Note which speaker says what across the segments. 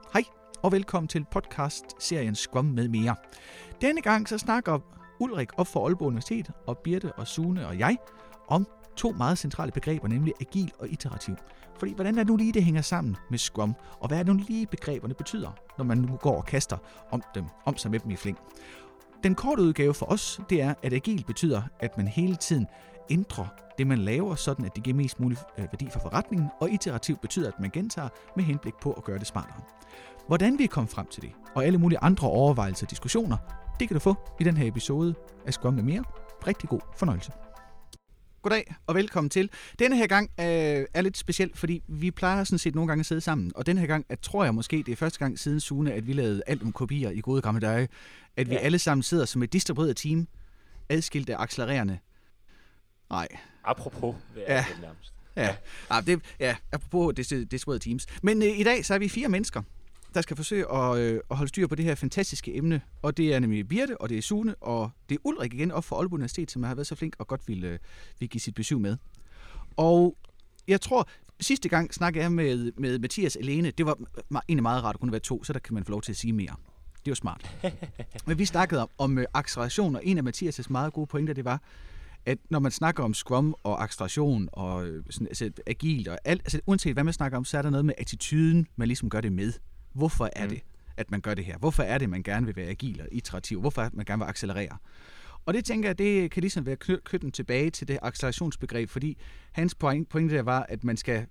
Speaker 1: Hej og velkommen til podcast-serien Scrum med mere. Denne gang så snakker Ulrik op for Aalborg Universitet og Birte og Sune og jeg om to meget centrale begreber, nemlig agil og iterativ. Fordi hvordan er det nu lige, det hænger sammen med Scrum, og hvad er det nu lige, begreberne betyder, når man nu går og kaster om sig med dem i flæng. Den korte udgave for os, det er, at agil betyder, at man hele tiden ændrer det, man laver, sådan at det giver mest mulig værdi for forretningen, og iterativt betyder, at man gentager med henblik på at gøre det smartere. Hvordan vi er kommet frem til det, og alle mulige andre overvejelser og diskussioner, det kan du få i den her episode af Scrum med mere. Rigtig god fornøjelse. Goddag og velkommen til. Denne her gang er lidt speciel, fordi vi plejer sådan set nogle gange at sidde sammen. Og denne her gang, tror jeg måske, det er første gang siden Sune, at vi lavede alt om kopier i gode gamle dage. At vi alle sammen sidder som et distribueret team, adskilt af accelererende. Nej.
Speaker 2: Apropos, det er det nærmest.
Speaker 1: Apropos distribuerede teams. Men i dag så er vi 4 mennesker, der skal forsøge at holde styr på det her fantastiske emne. Og det er nemlig Birte, og det er Sune, og det er Ulrik igen op for Aalborg Universitet, som har været så flink og godt vil give sit besøg med. Og jeg tror, sidste gang snakkede jeg med Mathias alene. Det var egentlig meget rart at kunne være 2, så der kan man få lov til at sige mere. Det var smart. Men vi snakkede om acceleration, og en af Mathias' meget gode pointer, det var, at når man snakker om Scrum og acceleration og sådan, altså agilt og alt, altså uanset hvad man snakker om, så er der noget med attituden, man ligesom gør det med. Hvorfor er det, at man gør det her? Hvorfor er det, man gerne vil være agil og iterativ? Hvorfor er det, man gerne vil accelerere? Og det tænker jeg, det kan ligesom være knytten tilbage til det accelerationsbegreb, fordi hans pointe der var, at man skal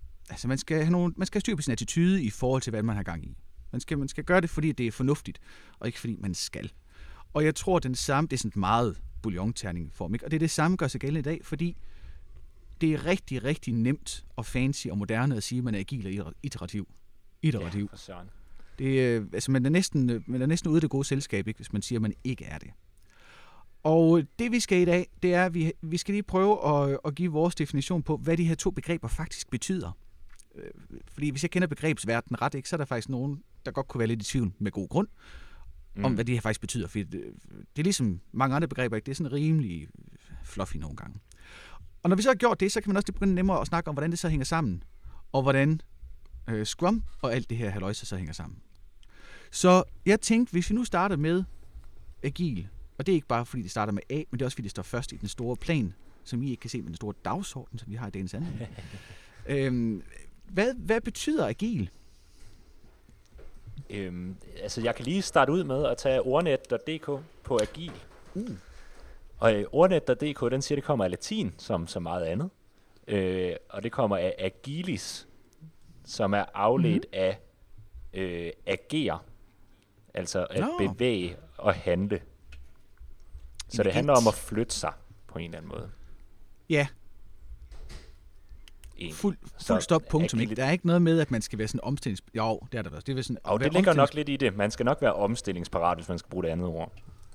Speaker 1: have styr på sin attitude i forhold til, hvad man har gang i. Man skal gøre det, fordi det er fornuftigt, og ikke fordi man skal. Og jeg tror, det er sådan meget bouillonterning-form, ikke? Og det er det samme, gør sig gældende i dag, fordi det er rigtig, rigtig nemt og fancy og moderne at sige, at man er agil og iterativ. Ja, det, man er næsten ude af det gode selskab, ikke, hvis man siger, at man ikke er det. Og det vi skal i dag, det er, at vi skal lige prøve at give vores definition på, hvad de her 2 begreber faktisk betyder. Fordi hvis jeg kender begrebsverdenen ret, ikke, så er der faktisk nogen, der godt kunne være lidt i tvivl med god grund, om hvad det her faktisk betyder. For det er ligesom mange andre begreber, ikke? Det er sådan rimelig fluffy nogle gange. Og når vi så har gjort det, så kan man også lige begynde nemmere at snakke om, hvordan det så hænger sammen, og hvordan Scrum og alt det her halløjse så hænger sammen. Så jeg tænkte, hvis vi nu starter med agil, og det er ikke bare fordi det starter med A, men det er også fordi det står først i den store plan, som I ikke kan se, med den store dagsorden, som vi har i dagens anledning. Hvad betyder agil?
Speaker 2: Altså jeg kan lige starte ud med at tage ordnet.dk på agil. Og ordnet.dk, den siger, det kommer af latin, som så meget andet. Og det kommer af agilis, som er afledt af agere, altså at bevæge og handle. Så det handler om at flytte sig på en eller anden måde.
Speaker 1: Ja. Fuld stop, punktum. Der er ikke noget med, at man skal være sådan omstillings... Jo, det er der også.
Speaker 2: Det ligger nok lidt i det. Man skal nok være omstillingsparat, hvis man skal bruge det andet ord.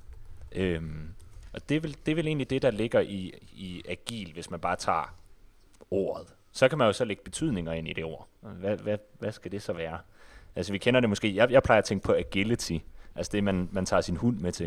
Speaker 2: Og det er vel egentlig det, der ligger i agil, hvis man bare tager ordet. Så kan man jo så lægge betydninger ind i det ord. Hvad skal det så være? Altså vi kender det måske, jeg plejer at tænke på agility, altså det man tager sin hund med til.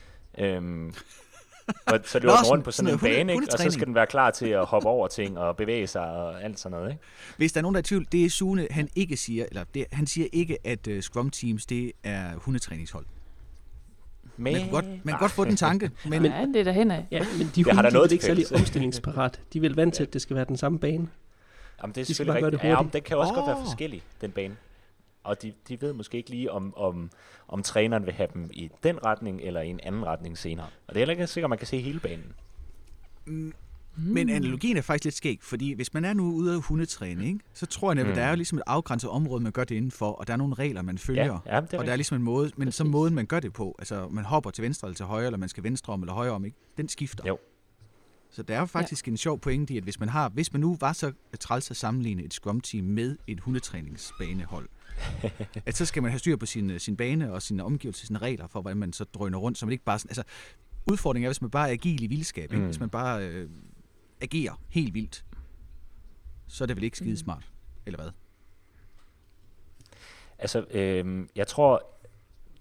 Speaker 2: Og så løber den rundt på sådan en bane, ikke? Og så skal den være klar til at hoppe over ting og bevæge sig og alt sådan noget. Ikke?
Speaker 1: Hvis der er nogen, der er i tvivl, det er Sune, han ikke siger, han siger ikke, at Scrum Teams, det er hundetræningshold. Man kan godt få den tanke. Men
Speaker 3: ja, det er derhen af.
Speaker 4: Ja, men de hunde er ikke særlig omstillingsparat. De vil vant til, at det skal være den samme bane.
Speaker 2: Jamen, det er selvfølgelig rigtigt. Ja, den kan også godt være forskellig, den bane. Og de ved måske ikke lige, om træneren vil have dem i den retning, eller i en anden retning senere. Og det er heller ikke sikkert, at man kan se hele banen.
Speaker 1: Men analogien er faktisk lidt skæg, fordi hvis man er nu ude af hundetræning, ikke, så tror jeg, at der er jo ligesom et afgrænset område, man gør det indenfor, og der er nogle regler, man følger. Ja, og der er ligesom en måde, men så måden, man gør det på, altså man hopper til venstre eller til højre, eller man skal venstre om eller højre om, ikke, den skifter.
Speaker 2: Jo.
Speaker 1: Så der er jo faktisk en sjov pointe i, at hvis man nu var så træls at sammenligne et Scrum-team med et hundetræningsbanehold, at så skal man have styr på sin bane og sine omgivelser, sine regler for, hvordan man så drøner rundt, så man ikke bare sådan, altså udfordringen er, hvis man bare er agil i vildskab, ikke? Hvis man bare agerer helt vildt, så er det vel ikke skide smart, eller hvad?
Speaker 2: Altså, jeg tror,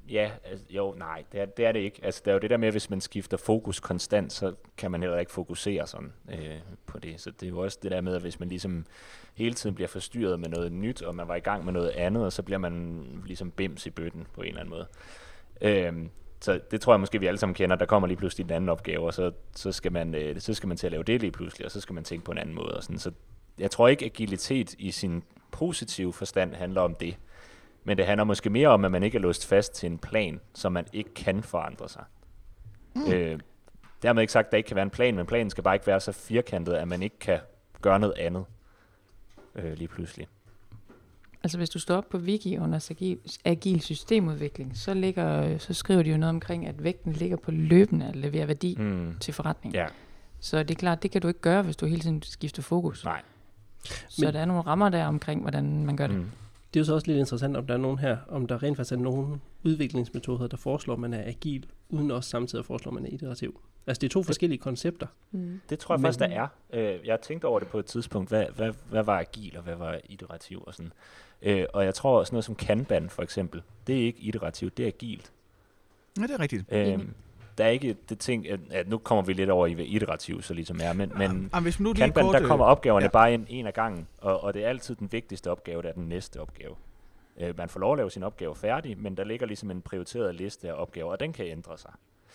Speaker 2: Ja, altså, nej, det er det ikke. Altså, det er jo det der med, at hvis man skifter fokus konstant, så kan man heller ikke fokusere sådan på det. Så det er jo også det der med, at hvis man ligesom hele tiden bliver forstyrret med noget nyt, og man var i gang med noget andet, og så bliver man ligesom bims i bøtten på en eller anden måde. Så det tror jeg måske, vi alle sammen kender. Der kommer lige pludselig en anden opgave, og så skal man til at lave det lige pludselig, og så skal man tænke på en anden måde. Og sådan. Så jeg tror ikke, agilitet i sin positive forstand handler om det. Men det handler måske mere om, at man ikke er låst fast til en plan, så man ikke kan forandre sig. Dermed ikke sagt, at der ikke kan være en plan, men planen skal bare ikke være så firkantet, at man ikke kan gøre noget andet lige pludselig.
Speaker 3: Altså hvis du står op på Wiki under agil systemudvikling, så skriver de jo noget omkring, at vægten ligger på løbende at levere værdi til forretningen.
Speaker 2: Ja.
Speaker 3: Så det er klart, det kan du ikke gøre, hvis du hele tiden skifter fokus.
Speaker 2: Nej.
Speaker 3: Så der er nogle rammer der omkring, hvordan man gør det.
Speaker 4: Det er jo så også lidt interessant, om der er nogen her, om der rent faktisk er nogle udviklingsmetoder, der foreslår, at man er agil, uden også samtidig at foreslå, at man er iterativ. Altså det er to forskellige koncepter.
Speaker 2: Det tror jeg faktisk, der er. Jeg tænkte over det på et tidspunkt, hvad var agil, og hvad var iterativ og sådan. Og jeg tror sådan noget som Kanban for eksempel, det er ikke iterativt, det er agilt.
Speaker 1: Ja, det er rigtigt.
Speaker 2: Der er ikke det ting, at nu kommer vi lidt over i, hvad iterativ så ligesom er, men
Speaker 1: hvis nu
Speaker 2: Kanban, der kommer opgaverne bare ind en af gangen, og det er altid den vigtigste opgave, der er den næste opgave. Man får lov at lave sin opgave færdig, men der ligger ligesom en prioriteret liste af opgaver, og den kan ændre sig.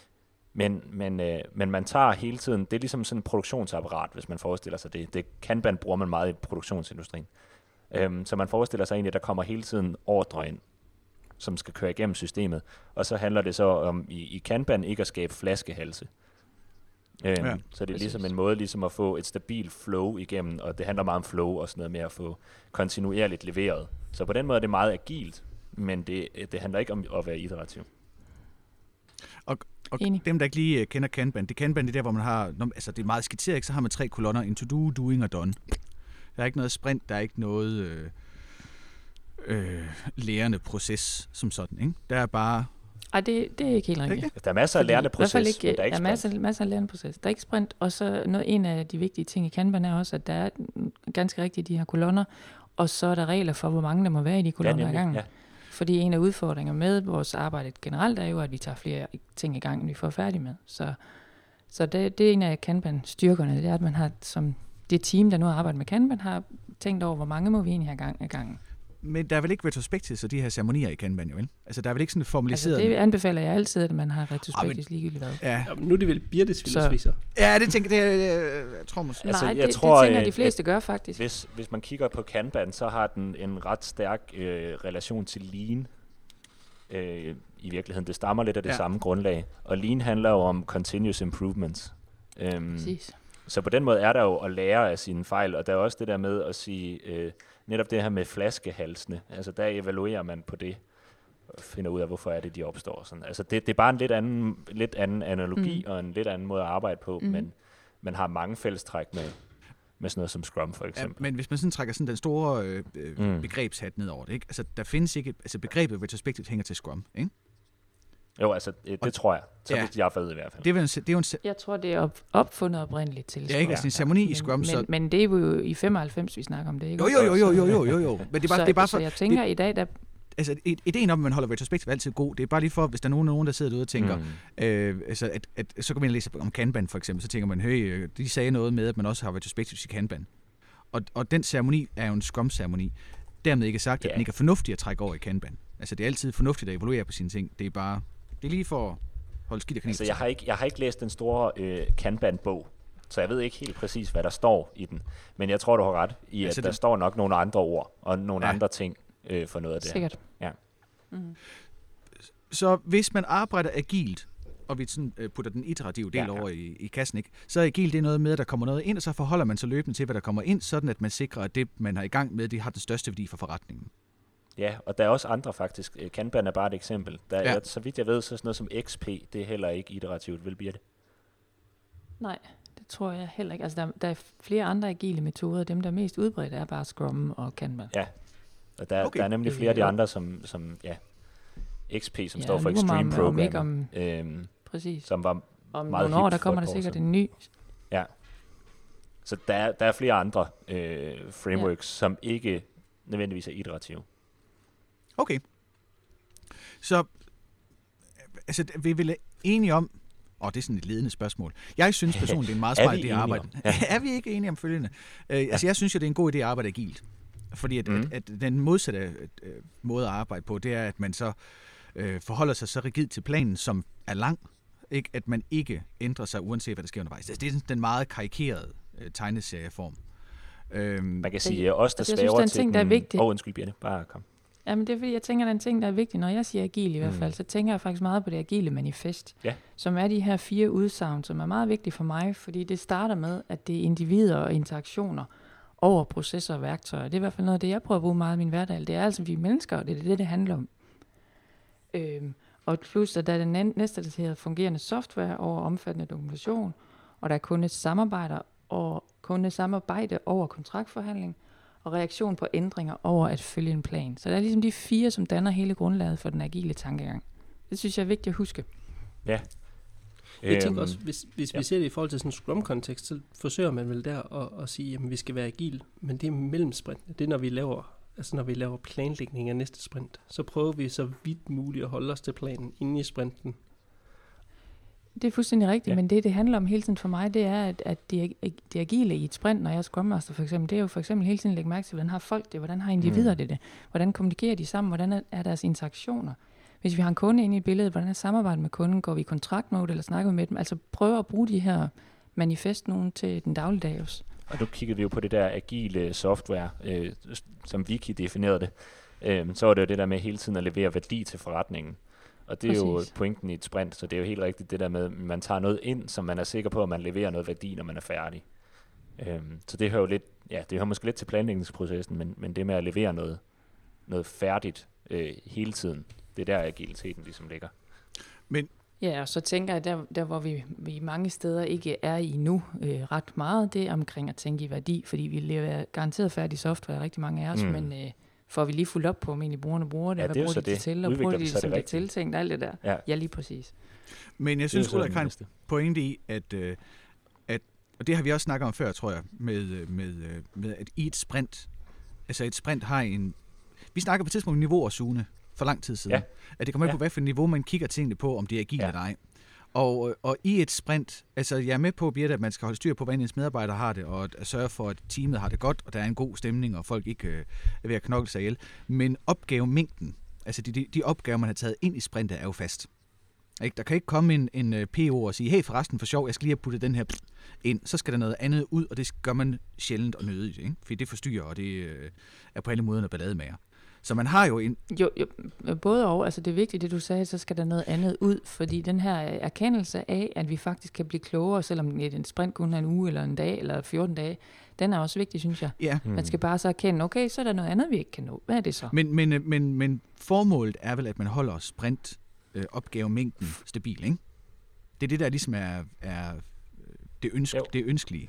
Speaker 2: Men man tager hele tiden, det er ligesom sådan et produktionsapparat, hvis man forestiller sig det. Det Kanban bruger man meget i produktionsindustrien. Så man forestiller sig egentlig, at der kommer hele tiden ordre ind, som skal køre igennem systemet. Og så handler det så om i Kanban ikke at skabe flaskehalse. Så det er ligesom en måde ligesom at få et stabilt flow igennem, og det handler meget om flow og sådan noget med at få kontinuerligt leveret. Så på den måde er det meget agilt, men det handler ikke om at være iterativ.
Speaker 1: Og dem, der ikke lige kender Kanban, det er der, hvor man har, altså det er meget skitseret, ikke? Så har man 3 kolonner, en to-do, doing og done. Der er ikke noget sprint, der er ikke noget lærende proces som sådan, ikke? Der er bare...
Speaker 3: Ej, det er ikke helt rigtigt.
Speaker 2: Der er masser af lærende proces,
Speaker 3: men der er ikke masser af lærende proces. Der er ikke sprint, og så en af de vigtige ting i Kanban er også, at der er ganske rigtigt de her kolonner, og så er der regler for, hvor mange der må være i de kolonner ad gangen. Ja. Fordi en af udfordringerne med vores arbejde generelt er jo, at vi tager flere ting i gang, end vi får færdig med. Så det er en af Kanban-styrkerne, det er, at man har, som det team, der nu har arbejdet med Kanban, har tænkt over, hvor mange må vi egentlig have gang ad gangen.
Speaker 1: Men der er vel ikke retrospektivt, de her ceremonier i Kanban, jo vel? Altså, der er vel ikke sådan formaliseret...
Speaker 3: Altså, det anbefaler jeg altid, at man har retrospektivt ligegyldigt hvad.
Speaker 4: Ja. Jamen, nu er det vel Birtes filosofi så.
Speaker 1: Ja, det tænker jeg tror måske.
Speaker 3: Nej, altså, det tænker de fleste gør faktisk.
Speaker 2: Hvis man kigger på Kanban, så har den en ret stærk relation til Lean. I virkeligheden, det stammer lidt af det samme grundlag. Og Lean handler jo om continuous improvements.
Speaker 3: Præcis.
Speaker 2: Så på den måde er der jo at lære af sine fejl, og der er også det der med at sige, netop det her med flaskehalsene, altså der evaluerer man på det, og finder ud af, hvorfor er det, de opstår. Sådan. Altså det er bare en lidt anden analogi, og en lidt anden måde at arbejde på, men man har mange fællestræk med sådan noget som Scrum for eksempel.
Speaker 1: Ja, men hvis man sådan trækker sådan den store begrebshat ned over det, ikke? Altså der findes ikke, altså begrebet retrospektivt hænger til Scrum, ikke?
Speaker 2: Jo, altså det tror jeg. Så vidt jeg har fået i hvert fald.
Speaker 1: Det er jo
Speaker 3: jeg tror, det er opfundet oprindeligt til Scrum.
Speaker 1: Ja, ikke? Altså en ceremoni i Scrum.
Speaker 3: Men det er jo i 95, vi snakker om det, ikke?
Speaker 1: Jo. Men det er bare
Speaker 3: så jeg tænker i dag, der...
Speaker 1: Altså, ideen om, at man holder retrospektivt er altid god. Det er bare lige for, hvis der er nogen der sidder derude og tænker, altså, så kan man læse om Kanban for eksempel, så tænker man, de sagde noget med, at man også har retrospektivt i Kanban. Og den ceremoni er jo en Scrum-ceremoni. Dermed ikke sagt, at den ikke er fornuftig at trække over i Kanban. Altså, det er altid fornuftigt at evaluere på sine ting. Det er lige for at holde skidt og kanel.
Speaker 2: Altså, jeg har ikke læst den store Kanban-bog, så jeg ved ikke helt præcis, hvad der står i den. Men jeg tror, du har ret i, at der står nok nogle andre ord og nogle andre ting for noget af det.
Speaker 3: Sikkert.
Speaker 2: Ja.
Speaker 1: Så hvis man arbejder agilt, og vi sådan, putter den iterative del over i kassen, ikke? Så er agil det noget med, at der kommer noget ind, og så forholder man sig løbende til, hvad der kommer ind, sådan at man sikrer, at det, man har i gang med, det har den største værdi for forretningen.
Speaker 2: Ja, og der er også andre faktisk. Kanban er bare et eksempel. Der er, så vidt jeg ved, så sådan noget som XP, det er heller ikke iterativt, vel bliver det?
Speaker 3: Nej, det tror jeg heller ikke. Altså der er flere andre agile metoder. Dem, der er mest udbredte, er bare Scrum og Kanban.
Speaker 2: Ja, og der er nemlig flere af de andre, som XP, som står for Extreme Programming.
Speaker 3: Præcis.
Speaker 2: Som var
Speaker 3: om
Speaker 2: meget
Speaker 3: nogle år, der kommer der sikkert en ny.
Speaker 2: Ja. Så der er flere andre frameworks, som ikke nødvendigvis er iterative.
Speaker 1: Okay. Så Altså, vi er vel enige om, det er sådan et ledende spørgsmål. Jeg synes personligt, det er en meget smart idé at arbejde. Er vi ikke enige om følgende? Altså, jeg synes jo, det er en god idé at arbejde agilt. Fordi at den modsatte måde at arbejde på, det er, at man så forholder sig så rigidt til planen, som er lang, ikke? At man ikke ændrer sig, uanset hvad der sker undervejs. Altså, det er den meget karikerede tegneserieform.
Speaker 2: Man kan sige, os der svæver til
Speaker 3: ting, der er vigtig.
Speaker 2: Undskyld, Birte, bare kom.
Speaker 3: Jamen, det er fordi, jeg tænker, at den ting, der er vigtig, når jeg siger agil i hvert fald, så tænker jeg faktisk meget på det agile manifest, som er de her 4 udsagn, som er meget vigtige for mig, fordi det starter med, at det er individer og interaktioner over processer og værktøjer. Det er i hvert fald noget af det, jeg prøver at bruge meget i min hverdag. Det er altså, vi er mennesker, og det er det handler om. Og plus, at der er den næste, der hedder fungerende software over omfattende dokumentation, og der er kun et samarbejde over kontraktforhandling, og reaktion på ændringer over at følge en plan. Så der er ligesom de 4, som danner hele grundlaget for den agile tankegang. Det synes jeg er vigtigt at huske.
Speaker 2: Ja.
Speaker 4: Jeg tænker også, hvis vi ser det i forhold til sådan en Scrum-kontekst, så forsøger man vel der at sige, at vi skal være agile, men det er mellemsprintene. Det er, når vi laver planlægning af næste sprint, så prøver vi så vidt muligt at holde os til planen inde i sprinten.
Speaker 3: Det er fuldstændig rigtigt, men det handler om hele tiden for mig, det er, at det agile i et sprint, når jeg er Scrum Master for eksempel, det er jo for eksempel hele tiden at lægge mærke til, hvordan har folk det, hvordan har individer det, hvordan kommunikerer de sammen, hvordan er deres interaktioner. Hvis vi har en kunde inde i billedet, hvordan er samarbejdet med kunden, går vi i kontraktmode eller snakker vi med dem, altså prøve at bruge de her manifest nogen til den dagligdag også.
Speaker 2: Og nu kiggede vi jo på det der agile software, som Vicky definerede det. Så var det jo det der med hele tiden at levere værdi til forretningen. Og det er jo pointen i et sprint, så det er jo helt rigtigt det der med, at man tager noget ind, som man er sikker på, at man leverer noget værdi, når man er færdig. Så det hører jo lidt, det hører måske lidt til planlægningsprocessen, men det med at levere noget færdigt hele tiden, det er der agiliteten ligesom ligger.
Speaker 1: Men
Speaker 3: ja, og så tænker jeg, der hvor vi mange steder ikke er i nu ret meget, det er omkring at tænke i værdi, fordi vi leverer garanteret færdig software, rigtig mange af os, men får vi lige fuldt op på, om egentlig brugerne bruger det, hvad bruger de det til, og bruger de det som det er tiltænkt, alt det der. Ja, lige præcis.
Speaker 1: Men jeg synes, Ulrik har en pointe i, at og det har vi også snakket om før, tror jeg, med at i et sprint, altså et sprint har vi snakker på et tidspunkt niveau og Sune, for lang tid siden, at det kommer på, hvad for niveau man kigger tingene på, om det er agil eller ej. Og i et sprint, altså jeg er med på, Birte, at man skal holde styr på, hvordan ens medarbejdere har det, og at sørge for, at teamet har det godt, og der er en god stemning, og folk ikke er ved at knokle sig ihjel. Men opgavemængden, altså de opgaver, man har taget ind i sprintet, er jo fast. Ikke? Der kan ikke komme en PO og sige, hey forresten for sjov, jeg skal lige have puttet den her ind, så skal der noget andet ud, og det gør man sjældent og nødigt, ikke? Fordi det forstyrrer, og det er på alle måder noget ballademager. Så man har jo en...
Speaker 3: Jo, både og. Altså det er vigtigt, det du sagde, så skal der noget andet ud, fordi den her erkendelse af, at vi faktisk kan blive klogere, selvom en sprint kun er en uge, eller en dag, eller 14 dage, den er også vigtig, synes jeg.
Speaker 1: Ja.
Speaker 3: Man skal bare så erkende, okay, så er der noget andet, vi ikke kan nå. Hvad er det så?
Speaker 1: Men formålet er vel, at man holder sprint opgavemængden stabil, ikke? Det er det, der ligesom er det ønskelige.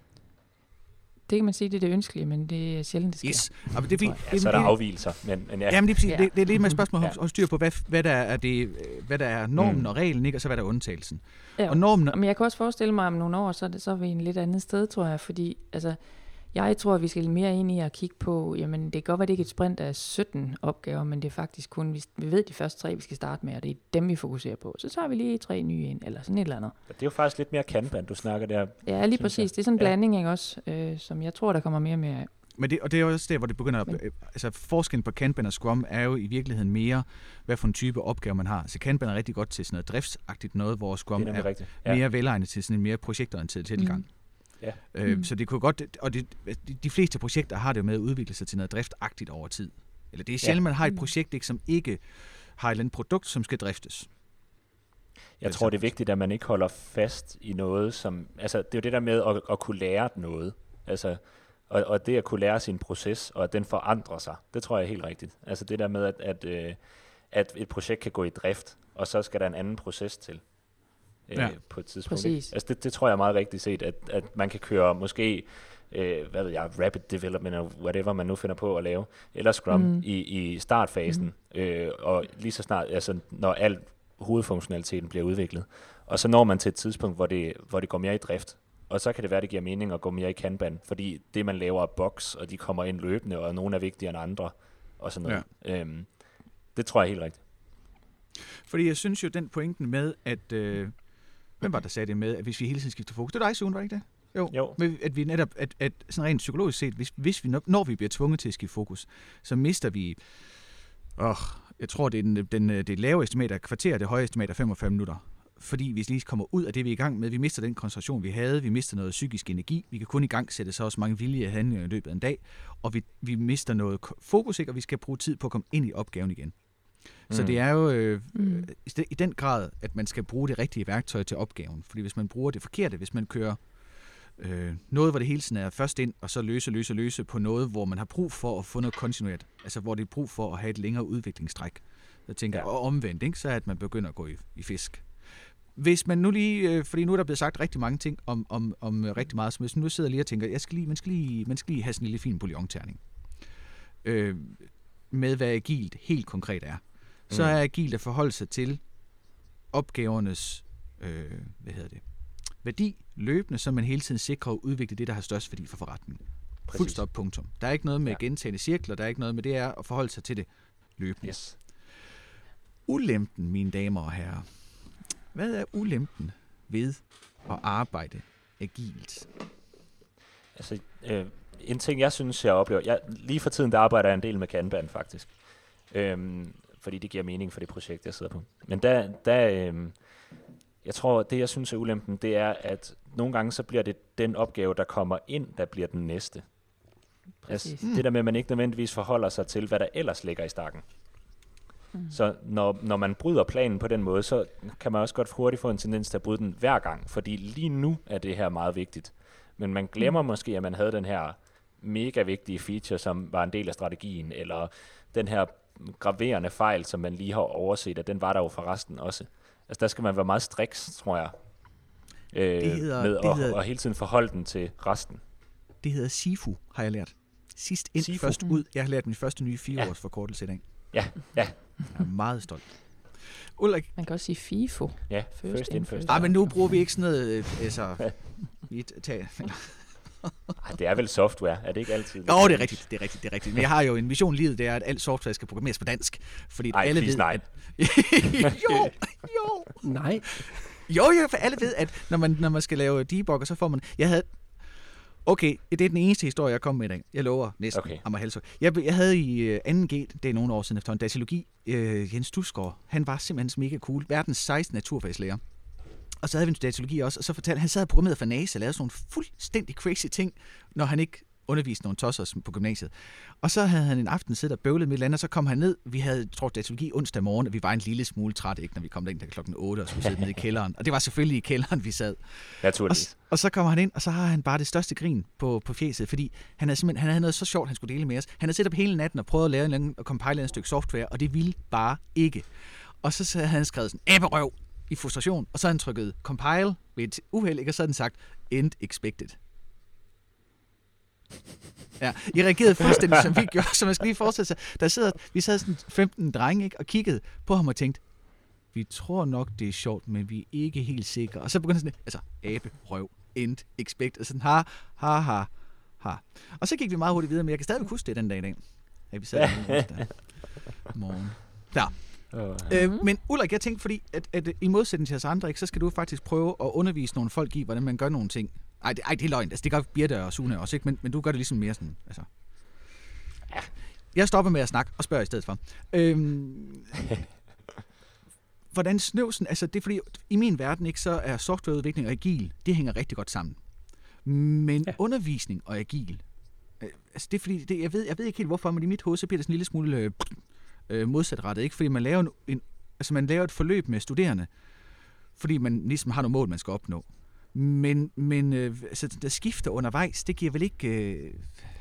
Speaker 3: Det kan man sige, det er det ønskelige, men det er sjældent, det sker.
Speaker 1: Yes.
Speaker 2: Så er der afvigelser. Men ja.
Speaker 1: Jamen, det er lidt med spørgsmål at styr på, hvad der er normen og reglen, ikke? Og så hvad der er undtagelsen.
Speaker 3: Ja, og normen... Men jeg kan også forestille mig, om nogle år, så er vi en lidt andet sted, tror jeg, fordi altså, jeg tror, at vi skal mere ind i at kigge på, jamen det kan godt være, det ikke er et sprint af 17 opgaver, men det er faktisk kun, vi ved de første 3, vi skal starte med, og det er dem, vi fokuserer på. Så tager vi lige 3 nye ind, eller sådan et eller andet.
Speaker 2: Det er jo faktisk lidt mere Kanban, du snakker der.
Speaker 3: Ja, lige præcis. Det er sådan en blanding, ikke også, som jeg tror, der kommer mere og mere af.
Speaker 1: Men det er også der, hvor det begynder altså forskellen på Kanban og Scrum er jo i virkeligheden mere, hvad for en type opgave man har. Så Kanban er rigtig godt til sådan noget driftsagtigt noget, hvor Scrum er mere velegnet til sådan en mere projektorienteret tilgang. Ja. Så det kunne godt, og de fleste projekter har det jo med at udvikle sig til noget driftagtigt over tid. Eller det er sjældent, man har et projekt, ikke, som ikke har et eller andet produkt, som skal driftes.
Speaker 2: Jeg tror, det er vigtigt, at man ikke holder fast i noget, som... Altså, det er jo det der med at kunne lære noget. Altså, og det at kunne lære sin proces, og at den forandrer sig, det tror jeg er helt rigtigt. Altså det der med, at et projekt kan gå i drift, og så skal der en anden proces til. På et tidspunkt. Altså det tror jeg er meget rigtigt set, at man kan køre måske, rapid development, eller whatever man nu finder på at lave, eller Scrum i startfasen, og lige så snart, altså når al hovedfunktionaliteten bliver udviklet, og så når man til et tidspunkt, hvor det går mere i drift, og så kan det være, det giver mening at gå mere i Kanban, fordi det man laver er boks, og de kommer ind løbende, og nogle er vigtigere end andre, og sådan noget. Det tror jeg er helt rigtigt.
Speaker 1: Fordi jeg synes jo, den pointen med, at... hvem var der sagde det med, at hvis vi hele tiden skifter fokus? Det var dig, Sune, var det ikke det? Jo. Men at vi netop, at sådan rent psykologisk set, hvis vi, når vi bliver tvunget til at skifte fokus, så mister vi... jeg tror, det er det lave estimat af kvarter, det høje estimat af 45 minutter. Fordi vi lige kommer ud af det, vi er i gang med, vi mister den koncentration, vi havde, vi mister noget psykisk energi, vi kan kun i gang sætte så også mange vilje handlinger i løbet af en dag, og vi mister noget fokus, ikke? Og vi skal bruge tid på at komme ind i opgaven igen. Så det er jo i den grad, at man skal bruge det rigtige værktøj til opgaven. Fordi hvis man bruger det forkerte, hvis man kører noget, hvor det hele tiden er først ind, og så løse på noget, hvor man har brug for at få noget kontinuert, altså hvor det er brug for at have et længere udviklingstræk, så tænker jeg, og omvendt, ikke? Så er at man begynder at gå i fisk. Hvis man nu lige, fordi nu er der blevet sagt rigtig mange ting om rigtig meget, så hvis man nu sidder lige og tænker, man skal lige have sådan en lille fin bouillonterning, med hvad agilt helt konkret er. Så er agilt at forholde sig til opgavernes værdi løbende, så man hele tiden sikrer at udvikle det, der har størst værdi for forretningen. Fuldt stop, punktum. Der er ikke noget med gentagende cirkler, der er ikke noget med det, er at forholde sig til det løbende.
Speaker 2: Yes.
Speaker 1: Ulempen, mine damer og herrer. Hvad er ulempen ved at arbejde agilt?
Speaker 2: Altså, en ting, jeg synes, jeg oplever... lige for tiden, der arbejder jeg en del med Kanban, faktisk. Fordi det giver mening for det projekt, jeg sidder på. Men jeg tror, det jeg synes er ulempen, det er, at nogle gange så bliver det den opgave, der kommer ind, der bliver den næste. Altså, det der med, at man ikke nødvendigvis forholder sig til, hvad der ellers ligger i stakken. Så når man bryder planen på den måde, så kan man også godt hurtigt få en tendens til at bryde den hver gang, fordi lige nu er det her meget vigtigt. Men man glemmer måske, at man havde den her mega vigtige feature, som var en del af strategien, eller den her graverende fejl, som man lige har overset, at den var der jo for resten også. Altså der skal man være meget striks, tror jeg, og hele tiden forholde den til resten.
Speaker 1: Det hedder SIFU, har jeg lært. Sidst ind, SIFU. Først ud. Jeg har lært min første nye 4-års forkortelse i dag.
Speaker 2: Ja.
Speaker 1: Jeg er meget stolt. Ulrik.
Speaker 3: Man kan også sige FIFO.
Speaker 2: Ja, first in, first
Speaker 1: out. Men nu bruger vi ikke sådan noget,
Speaker 2: det er vel software, er det ikke altid?
Speaker 1: Det er rigtigt. Men jeg har jo en vision i livet, det er, at alt software skal programmeres på dansk. Fordi alle ved,
Speaker 2: nej.
Speaker 1: Jo.
Speaker 4: Nej.
Speaker 1: Jo, for alle ved, at når man skal lave debugger, så får man... Okay, det er den eneste historie, jeg kom med i dag. Jeg lover næsten. Okay. Jeg havde i 2G, det er nogle år siden efter en datalogi, Jens Dusgaard, han var simpelthen mega cool. Verdens 16 naturfagslærer. Og så havde vi en datalogi også, og så fortalte han, sad programmeret for NASA, lavede sådan nogle fuldstændig crazy ting, når han ikke underviste nogle tosser på gymnasiet. Og så havde han en aften siddet og bøvlet med et eller andet, og så kom han ned. Vi havde, datalogi onsdag morgen, og vi var en lille smule trætte, ikke, når vi kom derind klokken 8 og skulle sidde nede i kælderen. Og det var selvfølgelig i kælderen, vi sad. Og så kommer han ind, og så har han bare det største grin på fjeset, fordi han havde noget så sjovt, han skulle dele med os. Han havde siddet op hele natten og prøvet at lave og compile et stykke software, og det ville bare ikke. Og så havde han skrevet sådan, æberøv, i frustration, og så havde han trykket compile ved et uheld, ikke? Og så havde han sagt, end expected. Ja, I reagerede fuldstændig, som vi gjorde, så man skal lige forestille sig. Vi sad sådan 15 drenge, ikke, og kiggede på ham og tænkte, vi tror nok, det er sjovt, men vi er ikke helt sikre. Og så begyndte han sådan, abe, røv, end expected, og sådan, ha. Og så gik vi meget hurtigt videre, men jeg kan stadig huske det den dag i dag. Ja, vi sad morgen. Ja. Men Ulrik, jeg tænkte, fordi at i modsætning til os andre, ikke, så skal du faktisk prøve at undervise nogle folk i, hvordan man gør nogle ting. Ej, det er løgn. Altså, det gør Birte og Sune også, ikke? Men du gør det ligesom mere sådan. Altså. Ja. Jeg stopper med at snakke og spørger i stedet for. Hvordan snøvsen, altså det er fordi, i min verden, ikke, så er softwareudvikling og agil, det hænger rigtig godt sammen. Men undervisning og agil, altså det er fordi, jeg ved ikke helt hvorfor, men i mit hoved, så bliver det sådan en lille smule modsatrettet, ikke? Fordi man laver man laver et forløb med studerende, fordi man ligesom har nogle mål, man skal opnå. Men altså, der skifter undervejs, det giver vel ikke...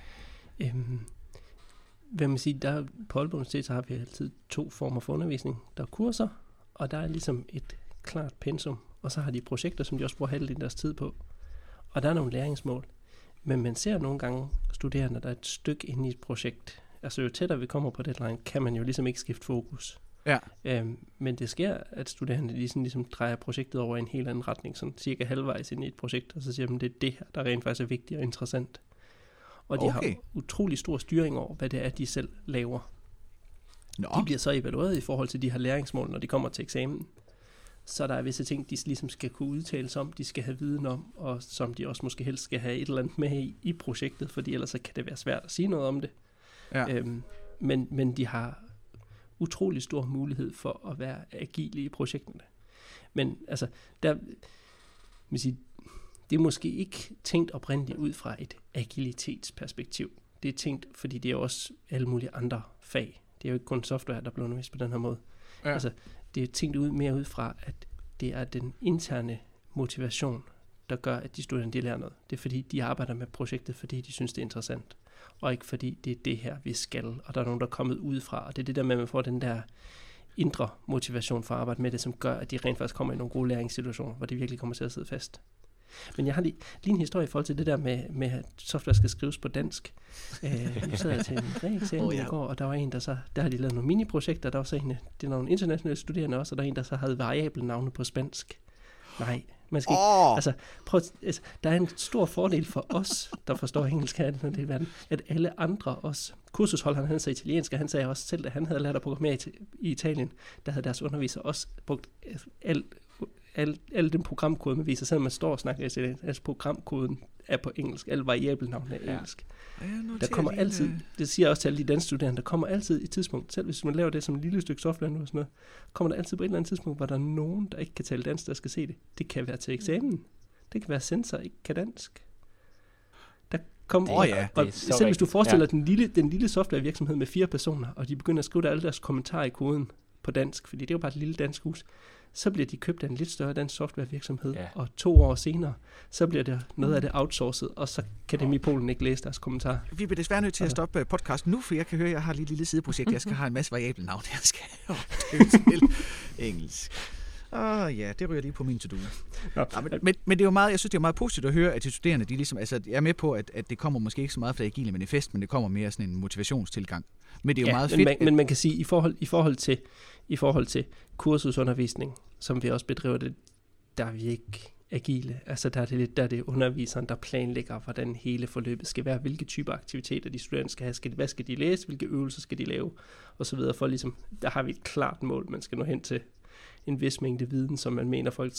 Speaker 4: Hvad man siger, der på Aalborg Universitet, så har vi altid 2 former for undervisning. Der er kurser, og der er ligesom et klart pensum, og så har de projekter, som de også bruger halvdelen deres tid på. Og der er nogle læringsmål. Men man ser nogle gange studerende, der er et stykke inde i et projekt. Altså jo tættere vi kommer på deadline, kan man jo ligesom ikke skifte fokus.
Speaker 1: Ja.
Speaker 4: Men det sker, at studerende ligesom drejer projektet over i en helt anden retning, sådan cirka halvvejs ind i et projekt, og så siger de, det er det her, der rent faktisk er vigtigt og interessant. Og de har utrolig stor styring over, hvad det er, de selv laver. De bliver så evalueret i forhold til de her læringsmål, når de kommer til eksamen. Så der er visse ting, de ligesom skal kunne udtales om, de skal have viden om, og som de også måske helst skal have et eller andet med i projektet, fordi ellers så kan det være svært at sige noget om det. Ja. Men de har utrolig stor mulighed for at være agile i projekterne. Men altså, det er måske ikke tænkt oprindeligt ud fra et agilitetsperspektiv. Det er tænkt, fordi det er også alle mulige andre fag. Det er jo ikke kun software, der bliver undervist på den her måde. Ja. Altså, det er tænkt mere ud fra, at det er den interne motivation, der gør, at de studerende de lærer noget. Det er fordi, de arbejder med projektet, fordi de synes, det er interessant. Og ikke fordi, det er det her, vi skal. Og der er nogen, der er kommet udefra. Og det er det der med, at man får den der indre motivation for at arbejde med det, som gør, at de rent faktisk kommer i nogle gode læringssituationer, hvor de virkelig kommer til at sidde fast. Men jeg har lige en historie i forhold til det der med at software skal skrives på dansk. Nu sad jeg til en reeksamen i går, og der var en, der har de lavet nogle mini-projekter, der var så det er nogle internationale studerende også, og der er en, der så havde variable navne på spansk. Nej, man skal ikke, der er en stor fordel for os, der forstår engelsk her i den del verden, at alle andre også, kursusholderen han sagde italiensk, og han sagde også selv, at han havde lært at programmere i Italien, der havde deres underviser også brugt al den programkode, man viser, selvom man står og snakker i altså programkoden er på engelsk, alle variabelnavne er engelsk. Der kommer altid, det siger jeg også til alle de danske studerende, der kommer altid i tidspunkt, selv hvis man laver det som et lille stykke software nu og sådan noget, kommer der altid på et eller andet tidspunkt, hvor der er nogen, der ikke kan tale dansk, der skal se det. Det kan være til eksamen. Det kan være sensor, ikke kan dansk. Der kommer, og selv hvis du forestiller den lille softwarevirksomhed med 4 personer, og de begynder at skrive alle deres kommentarer i koden på dansk, fordi det er jo bare et lille dansk hus, så bliver de købt af en lidt større dansk softwarevirksomhed, og 2 år senere, så bliver det noget af det outsourcet, og så kan dem i Polen ikke læse deres kommentarer. Vi bliver desværre nødt til at stoppe podcasten nu, for jeg kan høre, at jeg har et lille sideprojekt. Jeg skal have en masse variable navn, jeg skal til engelsk. Det ryger lige på min to-do. Men det er jo meget, jeg synes, det er meget positivt at høre, at de studerende, de ligesom, altså, jeg er med på, at det kommer måske ikke så meget fra agile manifest, men det kommer mere sådan en motivationstilgang. Men det er jo meget fedt. Men man kan sige, i forhold til kursusundervisning, som vi også bedriver det, der er vi ikke agile. Altså der er det underviseren, der planlægger, hvordan hele forløbet skal være, hvilke typer aktiviteter de studerende skal have, hvad skal de læse, hvilke øvelser skal de lave, og så videre. For ligesom, der har vi et klart mål, man skal nå hen til en vis mængde viden, som man mener, folk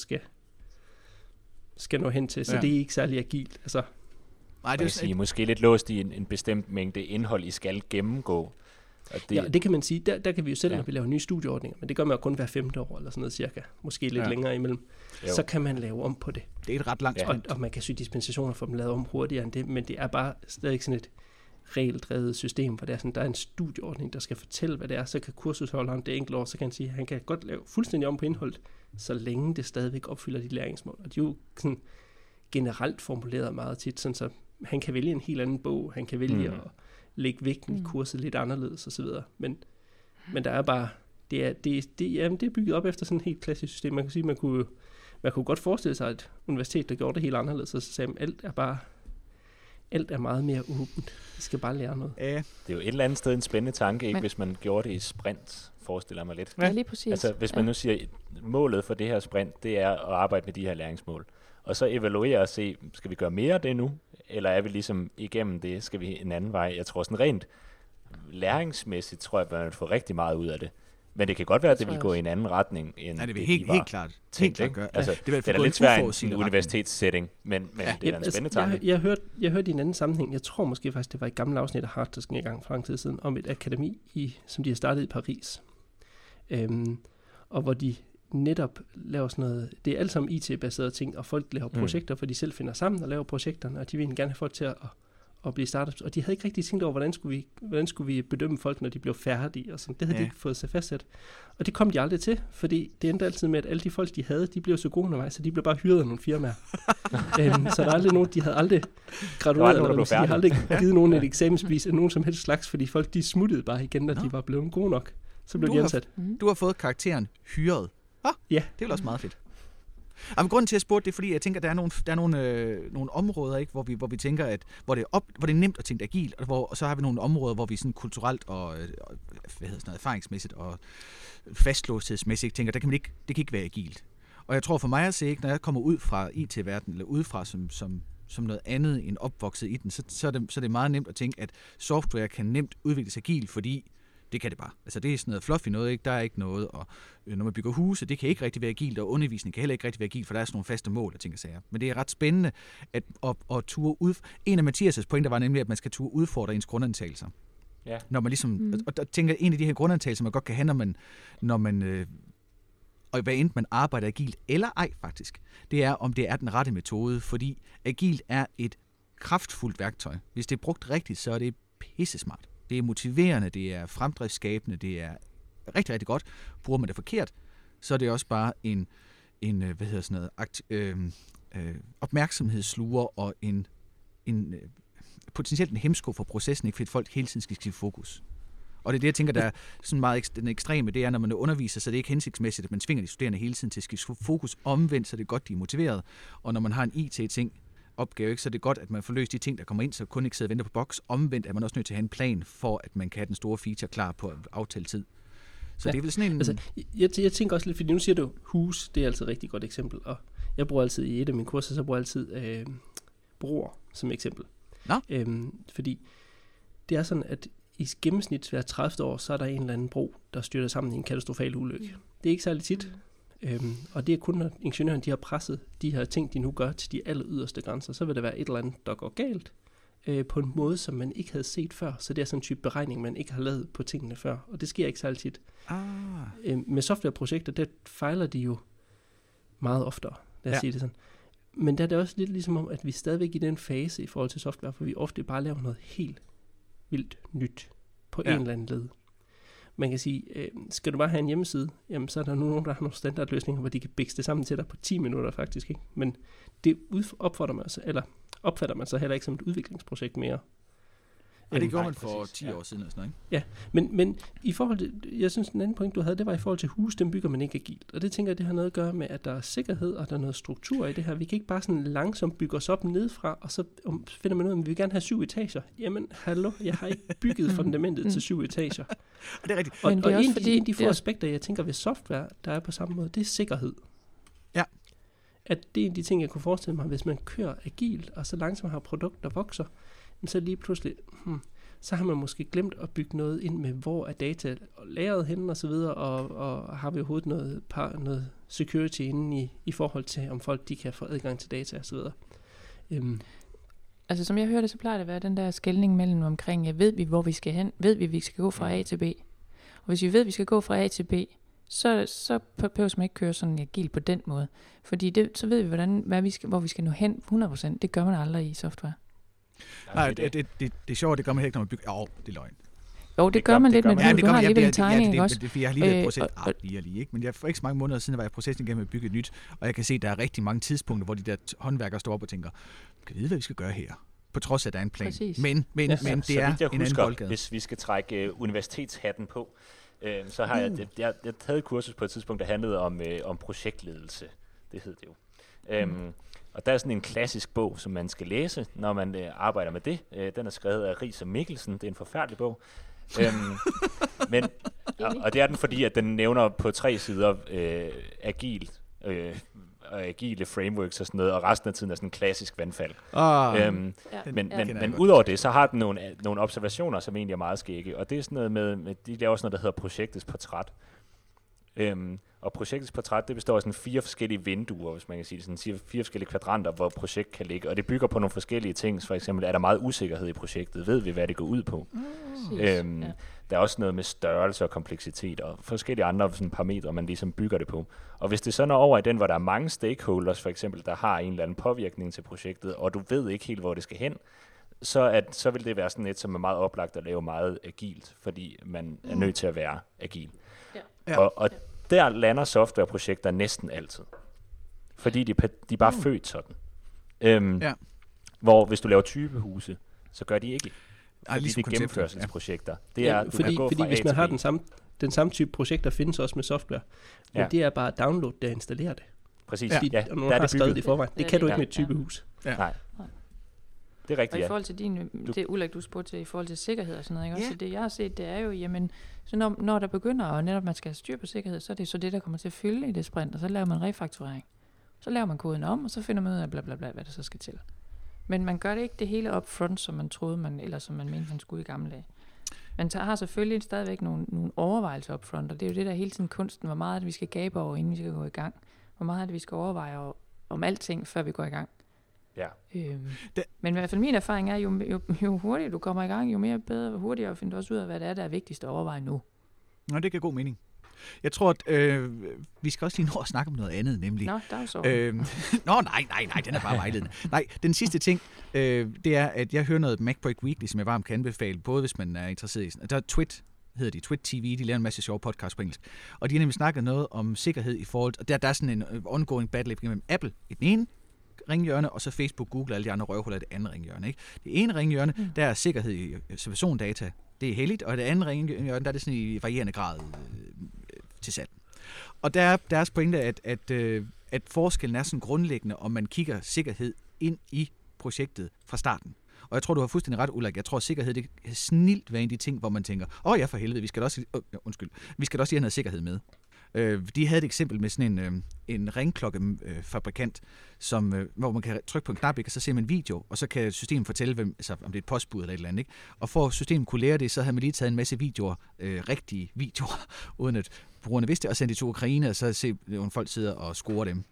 Speaker 4: skal nå hen til. Så det er ikke særlig agilt. Altså.
Speaker 2: Nej, det er måske lidt låst i en bestemt mængde indhold, I skal gennemgå.
Speaker 4: Det kan man sige. Der kan vi jo selv, når vi laver nye studieordninger, men det gør man jo kun hver 5. år, eller sådan noget cirka. Måske lidt længere imellem. Jo. Så kan man lave om på det.
Speaker 1: Det er et ret langt sprint.
Speaker 4: Og man kan søge dispensationer for dem lavet om hurtigere end det, men det er bare stadig sådan et regeldrevet system, hvor det er sådan, der er en studieordning, der skal fortælle, hvad det er. Så kan kursusholderen det enkelte år, så kan han sige, at han kan godt lave fuldstændig om på indholdet, så længe det stadigvæk opfylder de læringsmål. Og de er jo sådan generelt formuleret meget tit, sådan så han kan vælge en helt anden bog, han kan vælge at lægge vægten i kurset lidt anderledes osv. Men der er bare, det er bygget op efter sådan et helt klassisk system. Man kan sige, man kunne godt forestille sig et universitet, der gjorde det helt anderledes, og så sagde man, alt er meget mere åbent. Vi skal bare lære noget.
Speaker 2: Det er jo et eller andet sted en spændende tanke, ikke, hvis man gjorde det i sprint, forestiller mig lidt.
Speaker 3: Ja, lige præcis.
Speaker 2: Altså, hvis man nu siger, målet for det her sprint, det er at arbejde med de her læringsmål. Og så evaluere og se, skal vi gøre mere af det nu? Eller er vi ligesom igennem det, skal vi en anden vej? Jeg tror sådan rent læringsmæssigt, tror jeg, man får rigtig meget ud af det. Men det kan godt være, at det vil gå i en anden retning, end
Speaker 1: det vil helt klart.
Speaker 2: Tænkt, altså, det er lidt svært i en universitetssetting, men det er en spændende tanke.
Speaker 4: Jeg hørte i en anden sammenhæng, jeg tror måske faktisk, det var et gammelt afsnit af Hardtasken i gang for lang tid siden, om et akademi, som de har startet i Paris. Og hvor de netop laver sådan noget, det er alt sammen IT-baserede ting, og folk laver projekter, for de selv finder sammen og laver projekterne, og de vil gerne have folk til at blive startups, og de havde ikke rigtig tænkt over, hvordan skulle vi bedømme folk, når de blev færdige, og sådan. Det havde de ikke fået sig fastsat. Og det kom de aldrig til, fordi det endte altid med, at alle de folk, de havde, de blev så gode undervejs, så de blev bare hyret af nogle firmaer. Så der er aldrig nogen, de havde aldrig gradueret, de havde aldrig givet nogen et eksamensbevis af nogen som helst slags, fordi folk, de smuttede bare igen, når de var blevet gode nok. Så blev de ansat.
Speaker 1: Du har fået karakteren hyret. Ja. Det er jo også meget fedt. Men grunden til at spørge det er, fordi jeg tænker, at der er nogle områder, ikke, hvor vi tænker, at hvor det er nemt at tænke agilt, og så har vi nogle områder, hvor vi sådan kulturelt og erfaringsmæssigt og fastlåsthedsmæssigt tænker, det kan ikke være agilt. Og jeg tror for mig at se, når jeg kommer ud fra IT-verdenen eller udefra som noget andet end opvokset i den, så er det meget nemt at tænke, at software kan nemt udvikles agilt, fordi Det kan det bare. Altså det er sådan noget fluffy noget, ikke? Der er ikke noget, og når man bygger huse, det kan ikke rigtig være agilt, og undervisning kan heller ikke rigtig være agilt, for der er sådan nogle faste mål og ting og sager. Men det er ret spændende at ture ud. En af Mathias' pointer var nemlig, at man skal ture udfordre ens grundantagelser.
Speaker 2: Ja.
Speaker 1: Når man ligesom, og der tænker en af de her grundantagelser, man godt kan have, når man og hvad enten man arbejder agilt eller ej faktisk, det er, om det er den rette metode, fordi agilt er et kraftfuldt værktøj. Hvis det er brugt rigtigt, så er det pissesmart. Det er motiverende, det er fremdriftsskabende, det er rigtig, rigtig godt. Bruger man det forkert, så er det også bare en opmærksomhedssluger og en potentielt en hemsko for processen, ikke? Fordi folk hele tiden skal skifte fokus. Og det er det, jeg tænker, der er sådan meget den ekstreme, det er, når man underviser, så det er ikke hensigtsmæssigt, at man tvinger de studerende hele tiden til at skifte fokus omvendt, så det er godt, de er motiveret. Og når man har en IT-ting, opgave, ikke, så er det godt, at man får løst de ting, der kommer ind, så kun ikke sidder og venter på boks. Omvendt er man også nødt til at have en plan for, at man kan have den store feature klar på aftalt tid. Så det er vel sådan en...
Speaker 4: Altså, jeg tænker også lidt, fordi nu siger du hus, det er altid et rigtig godt eksempel, og jeg bruger altid i et af mine kurser, så bruger jeg altid broer som eksempel. Fordi det er sådan, at i gennemsnit hver 30 år, så er der en eller anden bro, der styrter sammen i en katastrofal ulykke. Det er ikke særlig tit. Og det er kun, når ingeniøren de har presset de her ting, de nu gør til de aller yderste grænser, så vil der være et eller andet, der går galt på en måde, som man ikke havde set før. Så det er sådan en type beregning, man ikke har lavet på tingene før. Og det sker ikke særlig tit. Med softwareprojekter, der fejler de jo meget oftere, lad os sige det sådan. Men der er det også lidt ligesom om, at vi stadigvæk i den fase i forhold til software, for vi ofte bare laver noget helt vildt nyt på en eller anden led. Man kan sige, skal du bare have en hjemmeside, jamen så er der nogen, der har nogle standardløsninger, hvor de kan bikse det sammen til dig på 10 minutter faktisk, ikke? Men det opfatter man så heller ikke som et udviklingsprojekt mere.
Speaker 1: Og det gjorde man for 10 år siden. Sådan, ikke?
Speaker 4: Ja, men i forhold til, jeg synes den anden point, du havde, det var i forhold til hus, den bygger man ikke agilt. Og det tænker jeg, det har noget at gøre med, at der er sikkerhed, og der er noget struktur i det her. Vi kan ikke bare sådan langsomt bygge os op nedefra, og så finder man ud af, at vi vil gerne have 7 etager. Jamen, hallo, jeg har ikke bygget fundamentet til 7 etager.
Speaker 1: Og det er rigtigt.
Speaker 4: Og en af de få aspekter, jeg tænker ved software, der er på samme måde, det er sikkerhed.
Speaker 1: Ja.
Speaker 4: At det er en af de ting, jeg kunne forestille mig, hvis man kører agilt, og så langsomt har produkter, der vokser, så lige pludselig, så har man måske glemt at bygge noget ind med, hvor er data lagret henne og så videre, og har vi overhovedet noget security inde i forhold til, om folk de kan få adgang til data og så videre.
Speaker 3: Altså som jeg hører det, så plejer det at være den der skelning mellem omkring, ved vi hvor vi skal hen, ved vi skal gå fra A til B. Og hvis vi ved, vi skal gå fra A til B, så behøver man ikke køre sådan agilt på den måde. Fordi så ved vi, hvor vi skal nå hen 100%. Det gør man aldrig i software.
Speaker 1: Nej, det er sjovt, det gør man ikke, når man bygger... det er løgn.
Speaker 3: Jo, det gør man lidt, men du har alligevel en tegning, ikke også?
Speaker 1: Jeg har lige været i proces... ikke? Men jeg for ikke så mange måneder siden, var jeg i processen igennem at bygge et nyt, og jeg kan se, at der er rigtig mange tidspunkter, hvor de der håndværkere står op og tænker, kan vi vide, hvad vi skal gøre her? På trods af, at der er en plan.
Speaker 3: Præcis.
Speaker 1: Men det er en anden boldgade.
Speaker 2: Hvis vi skal trække universitetshatten på, så har jeg taget et kursus på et tidspunkt, der handlede om projektledelse. Det hed det jo. Og der er sådan en klassisk bog, som man skal læse, når man arbejder med det. Den er skrevet af Riis og Mikkelsen. Det er en forfærdelig bog. Og det er den, fordi at den nævner på 3 sider agile frameworks og sådan noget, og resten af tiden er sådan en klassisk vandfald. Men udover det, så har den nogle observationer, som egentlig er meget skægge. Og det er sådan noget med de laver sådan noget, der hedder projektets portræt. Og projektets portræt, det består af sådan 4 forskellige vinduer, hvis man kan sige det, sådan 4 forskellige kvadranter, hvor projekt kan ligge, og det bygger på nogle forskellige ting. For eksempel er der meget usikkerhed i projektet, ved vi, hvad det går ud på. Der er også noget med størrelse og kompleksitet, og forskellige andre sådan parametre, man ligesom bygger det på. Og hvis det så når over i den, hvor der er mange stakeholders, for eksempel, der har en eller anden påvirkning til projektet, og du ved ikke helt, hvor det skal hen, så vil det være sådan et, som er meget oplagt at lave meget agilt, fordi man er nødt til at være agil. Ja. Og der lander softwareprojekter næsten altid. Fordi de er bare født sådan. Hvor hvis du laver typehuse, så gør de ikke. Fordi det er gennemførelsesprojekter. Det er,
Speaker 4: fordi hvis man har den samme type projekter, findes også med software. Men det er bare at downloade det og installere det.
Speaker 2: Præcis.
Speaker 4: Og nogen har skrevet det i forvejen. Det kan du ikke med et typehus.
Speaker 2: Nej. Det er rigtigt,
Speaker 3: og i forhold til det Ulrik, du spurgte til, i forhold til sikkerhed og sådan noget, ikke? Også det jeg har set, det er jo, jamen, så når der begynder, og netop man skal have styr på sikkerhed, så er det så det, der kommer til at fylde i det sprint, og så laver man refakturering. Så laver man koden om, og så finder man ud af, bla bla bla, hvad der så skal til. Men man gør det ikke det hele up front, som man troede, som man mente, man skulle i gamle dage. Man har selvfølgelig stadigvæk nogle overvejelser upfront, og det er jo det, der hele tiden kunsten, hvor meget er det, vi skal gabe over, inden vi skal gå i gang. Hvor meget er det, vi skal overveje om alting, før vi går i gang.
Speaker 2: Ja.
Speaker 3: Men i hvert fald min erfaring er, jo hurtigere du kommer i gang, jo mere bedre, hurtigere finder du også ud af, hvad det er, der er vigtigst at overveje nu.
Speaker 1: Nå, det giver god mening. Jeg tror, at vi skal også lige nå at snakke om noget andet, nemlig...
Speaker 3: Nå, der er jo så.
Speaker 1: Nej, den er bare vejledende. Nej, den sidste ting, det er, at jeg hører noget MacBreak Weekly, som jeg varmt kan anbefale, både hvis man er interesseret i... Der er Twit TV, de laver en masse sjove podcast på engelsk. Og de har nemlig snakket noget om sikkerhed i forhold... Og der er sådan en ongoing battle mellem Apple i den ene ringhjørne, og så Facebook, Google og alle de andre røvhuller i det andet ringhjørne. Ikke? Det ene ringhjørne, der er sikkerhed i persondata. Det er heldigt, og det andet ringhjørne, der er det sådan i varierende grad til salg. Og der er deres pointe, at forskellen er sådan grundlæggende, om man kigger sikkerhed ind i projektet fra starten. Og jeg tror, du har fuldstændig ret, Ulrik. Jeg tror, at sikkerhed det kan snilt være en af de ting, hvor man tænker, ja for helvede, vi skal da også lige have noget sikkerhed med. De havde et eksempel med sådan en ringklokkefabrikant, hvor man kan trykke på en knap, og så ser man en video, og så kan systemet fortælle, om det er et postbud eller et eller andet. Ikke? Og for at systemet kunne lære det, så havde man lige taget en masse videoer, rigtige videoer, uden at brugerne vidste det, og sendt det til Ukraine, og så se, nogle folk sidder og scorer dem.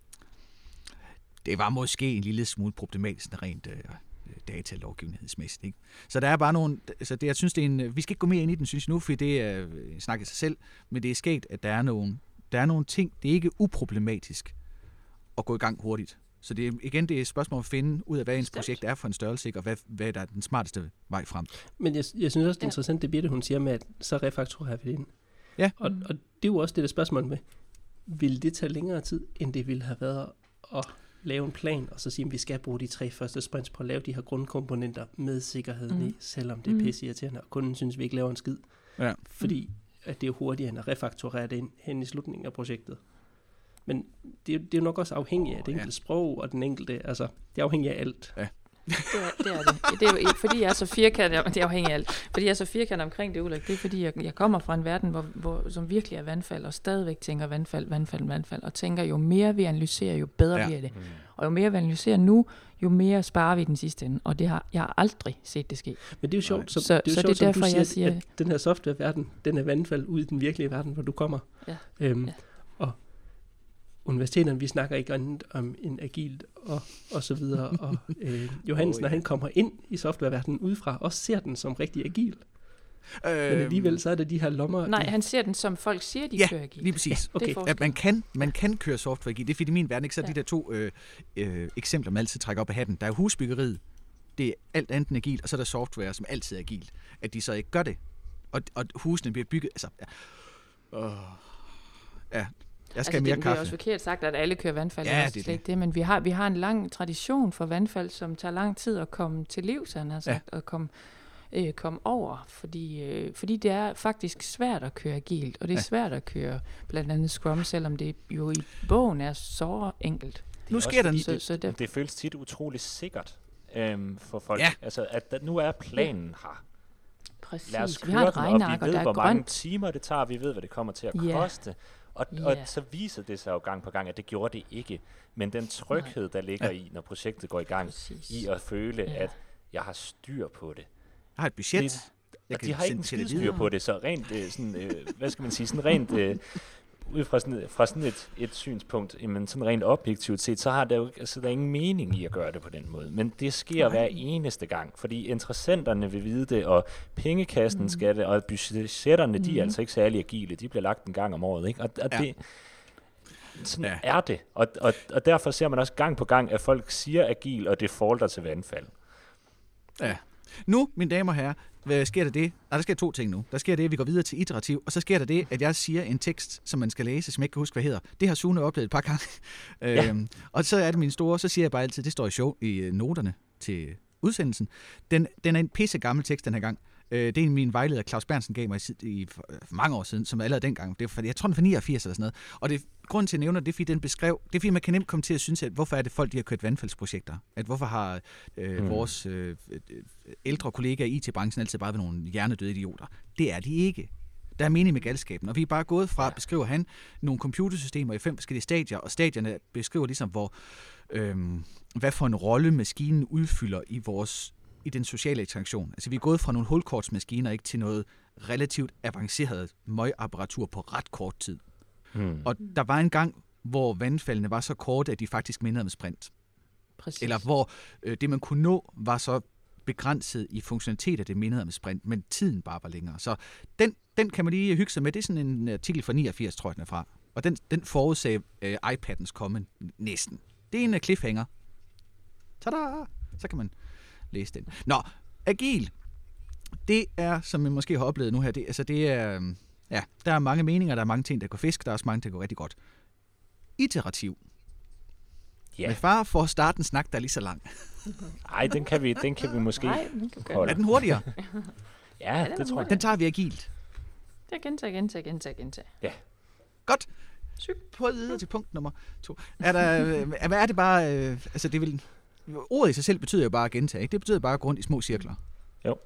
Speaker 1: Det var måske en lille smule problematisk, rent datalovgivningsmæssigt. Ikke? Så der er bare nogle... Så det, jeg synes, det er vi skal ikke gå mere ind i den, synes jeg nu, for det er snakket sig selv, men det er sket, at der er nogle ting, det er ikke uproblematisk at gå i gang hurtigt. Så det er et spørgsmål at finde ud af, hvad ens projekt er for en størrelse, og hvad der er den smarteste vej frem.
Speaker 4: Men jeg synes også, det er interessant, det Birte, hun siger med, at så refaktorerer vi det ind.
Speaker 1: Ja.
Speaker 4: Og det er jo også det der spørgsmål med, vil det tage længere tid, end det ville have været at lave en plan, og så sige, at vi skal bruge de 3 første sprints på at lave de her grundkomponenter med sikkerheden i, selvom det er pisseirriterende, og kunden synes, vi ikke laver en skid. Ja. Fordi at det er hurtigere end at refaktorere det ind hen i slutningen af projektet. Men det er jo nok også afhængigt af det enkelte sprog, og den enkelte, altså, det er afhængigt af alt. Ja.
Speaker 3: Det er det. Det er jo fordi jeg er så firkantet, det er afhængigt af alt. Fordi jeg er så firkantet omkring det, Ulrik, det er fordi jeg kommer fra en verden, som virkelig er vandfald, og stadigvæk tænker vandfald, og tænker, jo mere vi analyserer, jo bedre bliver det. Og jo mere vi analyserer nu, jo mere sparer vi i den sidste ende, og jeg har aldrig set det ske.
Speaker 4: Men det er jo sjovt, så det er derfor, jeg siger, at den her softwareverden, den er vandfald ud i den virkelige verden, hvor du kommer. Ja. Og universiteterne, vi snakker ikke andet om en agilt og så videre, og Johansen, når han kommer ind i softwareverdenen udefra, også ser den som rigtig agil. Men alligevel så er det de her lommer.
Speaker 3: Nej, han ser den som folk siger, de kører agil.
Speaker 1: Lige præcis. Ja, okay. At man kan køre software agil. Det er fordi i min verden ikke så de der 2 eksempler, man altid trækker op af hatten. Der er jo husbyggeriet, det er alt andet end agil, og så er der software, som altid er agil. At de så ikke gør det. Og husene bliver bygget, altså... Jeg skal mere kaffe.
Speaker 3: Det er også forkert sagt, at alle kører vandfald. Ja, det er slet det. Men vi har en lang tradition for vandfald, som tager lang tid at komme til liv, så han har sagt, at komme over. Fordi det er faktisk svært at køre agilt, og det er svært at køre blandt andet Scrum, selvom det jo i bogen er så enkelt.
Speaker 2: Nu sker der det føles tit utroligt sikkert for folk. Ja. Altså, at nu er planen her.
Speaker 3: Præcis.
Speaker 2: Lad os køre den, og vi ved, hvor mange timer det tager, vi ved, hvad det kommer til at koste. Og så viser det sig jo gang på gang, at det gjorde det ikke. Men den tryghed, der ligger i, når projektet går i gang, i at føle, at jeg har styr på det.
Speaker 1: Jeg har et budget.
Speaker 2: De har ikke en skid styr på det, så rent, hvad skal man sige, sådan rent, ud fra sådan et synspunkt, men sådan rent objektivt set, så har der jo der er ingen mening i at gøre det på den måde. Men det sker hver eneste gang, fordi interessenterne vil vide det, og pengekassen skal det, og budgetterne, de er altså ikke særlig agile, de bliver lagt en gang om året, ikke? Og det, sådan er det. Og derfor ser man også gang på gang, at folk siger agil, og defaulter til vandfald.
Speaker 1: Ja. Nu, mine damer og herrer, hvad sker der det? Der sker 2 ting nu. Der sker det, at vi går videre til iterativ, og så sker der det, at jeg siger en tekst, som man skal læse, som jeg ikke kan huske, hvad hedder. Det har Sune oplevet et par gange. Og så er det min store, så siger jeg bare altid, det står i noterne til udsendelsen. Den er en pisse gammel tekst den her gang. Det er min vejleder, Claus Berntsen, gav mig for mange år siden, som allerede dengang. Det er, jeg tror, den er fra 89 eller sådan noget. Og grunden til at nævne det er, fordi den beskrev, det er fordi, man kan nemt komme til at synes, at hvorfor er det folk, de har kørt vandfaldsprojekter? At hvorfor har vores ældre kollegaer i IT-branchen altid bare været nogle hjernedøde idioter? Det er de ikke. Der er mening med galskaben, og vi er bare gået fra, beskriver han, nogle computersystemer i 5 forskellige stadier, og stadierne beskriver ligesom, hvad for en rolle maskinen udfylder i vores i den sociale interaktion. Altså vi er gået fra nogle hulkortsmaskiner ikke til noget relativt avanceret møgapparatur på ret kort tid. Og der var en gang, hvor vandfaldene var så korte, at de faktisk mindede om sprint.
Speaker 3: Præcis.
Speaker 1: Eller hvor det, man kunne nå, var så begrænset i funktionalitet, at det mindede om sprint, men tiden bare var længere. Så den kan man lige hygge sig med. Det er sådan en artikel fra 89, tror jeg, den er fra. Og den forudsagde iPad'ens komme næsten. Det er en cliffhanger. Tada! Så kan man læse den. Nå, agil. Det er, som man måske har oplevet nu her, det er, der er mange meninger, der er mange ting, der går fisk, der er også mange, der går rigtig godt. Iterativ. Yeah. Med far for at starte en snak, der er lige så lang.
Speaker 2: Nej, den kan vi måske holde.
Speaker 1: Er den hurtigere?
Speaker 2: Ja, det tror jeg.
Speaker 1: Den tager vi agilt.
Speaker 3: Det er gentage.
Speaker 2: Ja.
Speaker 1: Godt. På videre til punkt nummer 2. Hvad er det bare... altså, det vil... Ordet i sig selv betyder jo bare at gentage, ikke? Det betyder bare at gå rundt i små cirkler.
Speaker 2: Jo.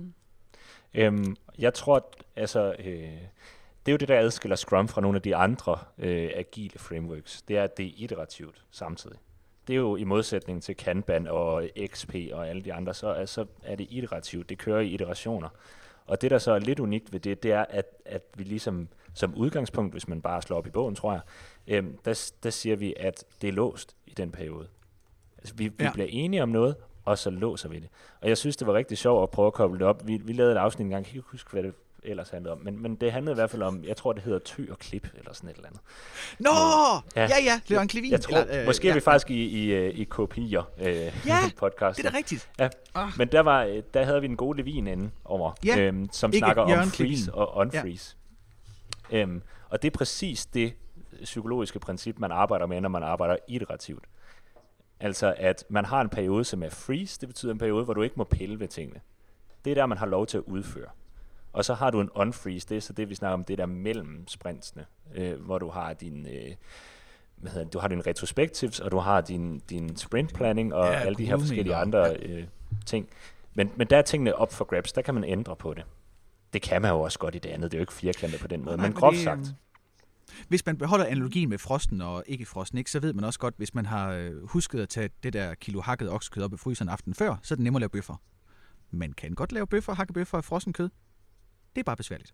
Speaker 2: Jeg tror, altså... det er jo det, der adskiller Scrum fra nogle af de andre agile frameworks. Det er, at det er iterativt samtidig. Det er jo i modsætning til Kanban og XP og alle de andre, så er det iterativt. Det kører i iterationer. Og det, der så er lidt unikt ved det, det er, at vi ligesom som udgangspunkt, hvis man bare slår op i bogen, tror jeg, der siger vi, at det er låst i den periode. Altså, vi bliver enige om noget, og så låser vi det. Og jeg synes, det var rigtig sjovt at prøve at koble det op. Vi lavede et afsnit engang, jeg kan ikke huske, hvad det ellers handlede om, men det handlede i hvert fald om, jeg tror, det hedder Tø og Klip, eller sådan et eller andet.
Speaker 1: Nå! Ja, det var en klivin.
Speaker 2: Jeg tror, måske er vi faktisk i kopier podcast.
Speaker 1: Det er da rigtigt.
Speaker 2: Ja. Men der havde vi en god Levin inde over, som snakker om freeze og unfreeze. Og det er præcis det psykologiske princip, man arbejder med, når man arbejder iterativt. Altså, at man har en periode, som er freeze, det betyder en periode, hvor du ikke må pille ved tingene. Det er der, man har lov til at udføre. Og så har du en unfreeze, det er så det, vi snakker om, det der mellem sprintsene, hvor du har du har dine retrospectives, og du har din sprint planning, og alle de her forskellige andre ting. Men der er tingene op for grabs, der kan man ændre på det. Det kan man jo også godt i det andet, det er jo ikke firkantet på den måde, men groft sagt.
Speaker 1: Hvis man beholder analogien med frosten og ikke frosten, ikke, så ved man også godt, hvis man har husket at tage det der kilo hakket oksekød op i fryseren aften før, så er det nemmere at lave bøffer. Man kan godt lave hakkebøffer af frossen kød. Det er bare besværligt.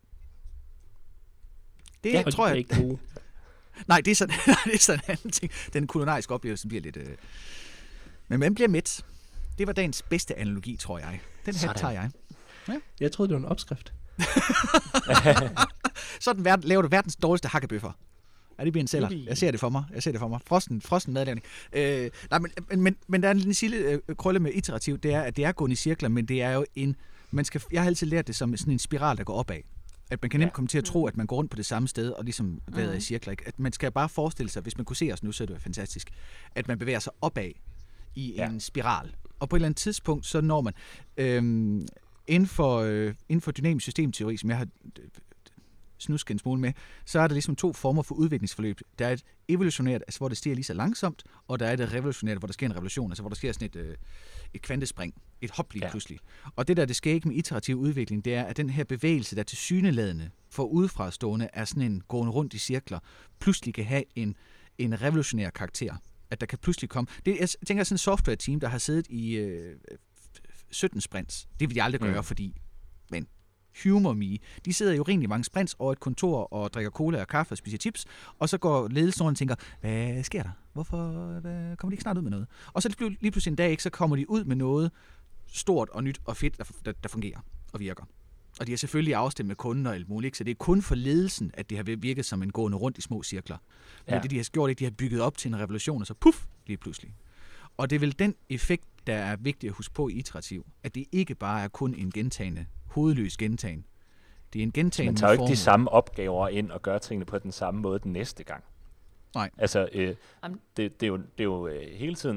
Speaker 1: Det tror jeg
Speaker 4: ikke gode.
Speaker 1: Nej, det er sådan en anden ting. Den kulinariske oplevelse bliver lidt... Men man bliver mæt. Det var dagens bedste analogi, tror jeg. Den her tager jeg.
Speaker 4: Ja. Jeg troede, det var en opskrift.
Speaker 1: Sådan laver du verdens dårligste hakkebøffer. Ja, det bliver en sælger. Jeg ser det for mig. Frosten madlavning. Men der er en lille krølle med iterativ. Det er, at det er gået i cirkler, men det er jo jeg har altid lært det som sådan en spiral, der går opad. At man kan nemt komme til at tro, at man går rundt på det samme sted, og ligesom været i cirkler. Ikke? At man skal bare forestille sig, hvis man kunne se os nu, så er det jo fantastisk, at man bevæger sig opad i en spiral. Og på et eller andet tidspunkt, så når man inden for dynamisk systemteori, som jeg har snusket en smule med, så er der ligesom to former for udviklingsforløb. Der er et evolutionært, altså hvor det stiger lige så langsomt, og der er et revolutionært, hvor der sker en revolution, altså hvor der sker sådan et kvantespring, et hop lige pludselig. Og det sker ikke med iterativ udvikling, det er, at den her bevægelse, der tilsyneladende for udefrastående er sådan en gående rundt i cirkler, pludselig kan have en revolutionær karakter. At der kan pludselig komme... Jeg tænker sådan en software-team, der har siddet i 17 sprints. Det vil de aldrig gøre, fordi... Men humor me. De sidder jo rimelig mange sprints over et kontor og drikker cola og kaffe og spiser chips, og så går ledelsen og tænker, hvad sker der? Hvorfor kommer de ikke snart ud med noget? Og så lige pludselig en dag, ikke, så kommer de ud med noget stort og nyt og fedt, der fungerer og virker. Og de har selvfølgelig afstemt med kunden og alt muligt, så det er kun for ledelsen, at det har virket som en gående rundt i små cirkler. Men det, de har gjort, de har bygget op til en revolution, og så puff, lige pludselig. Og det er vel den effekt, der er vigtig at huske på i iterativ, at det ikke bare er kun en gentagende, hovedløs gentagen. Det er en gentagende
Speaker 2: man tager jo ikke de samme opgaver ind og gør tingene på den samme måde den næste gang.
Speaker 1: Nej.
Speaker 2: Altså, det er jo hele tiden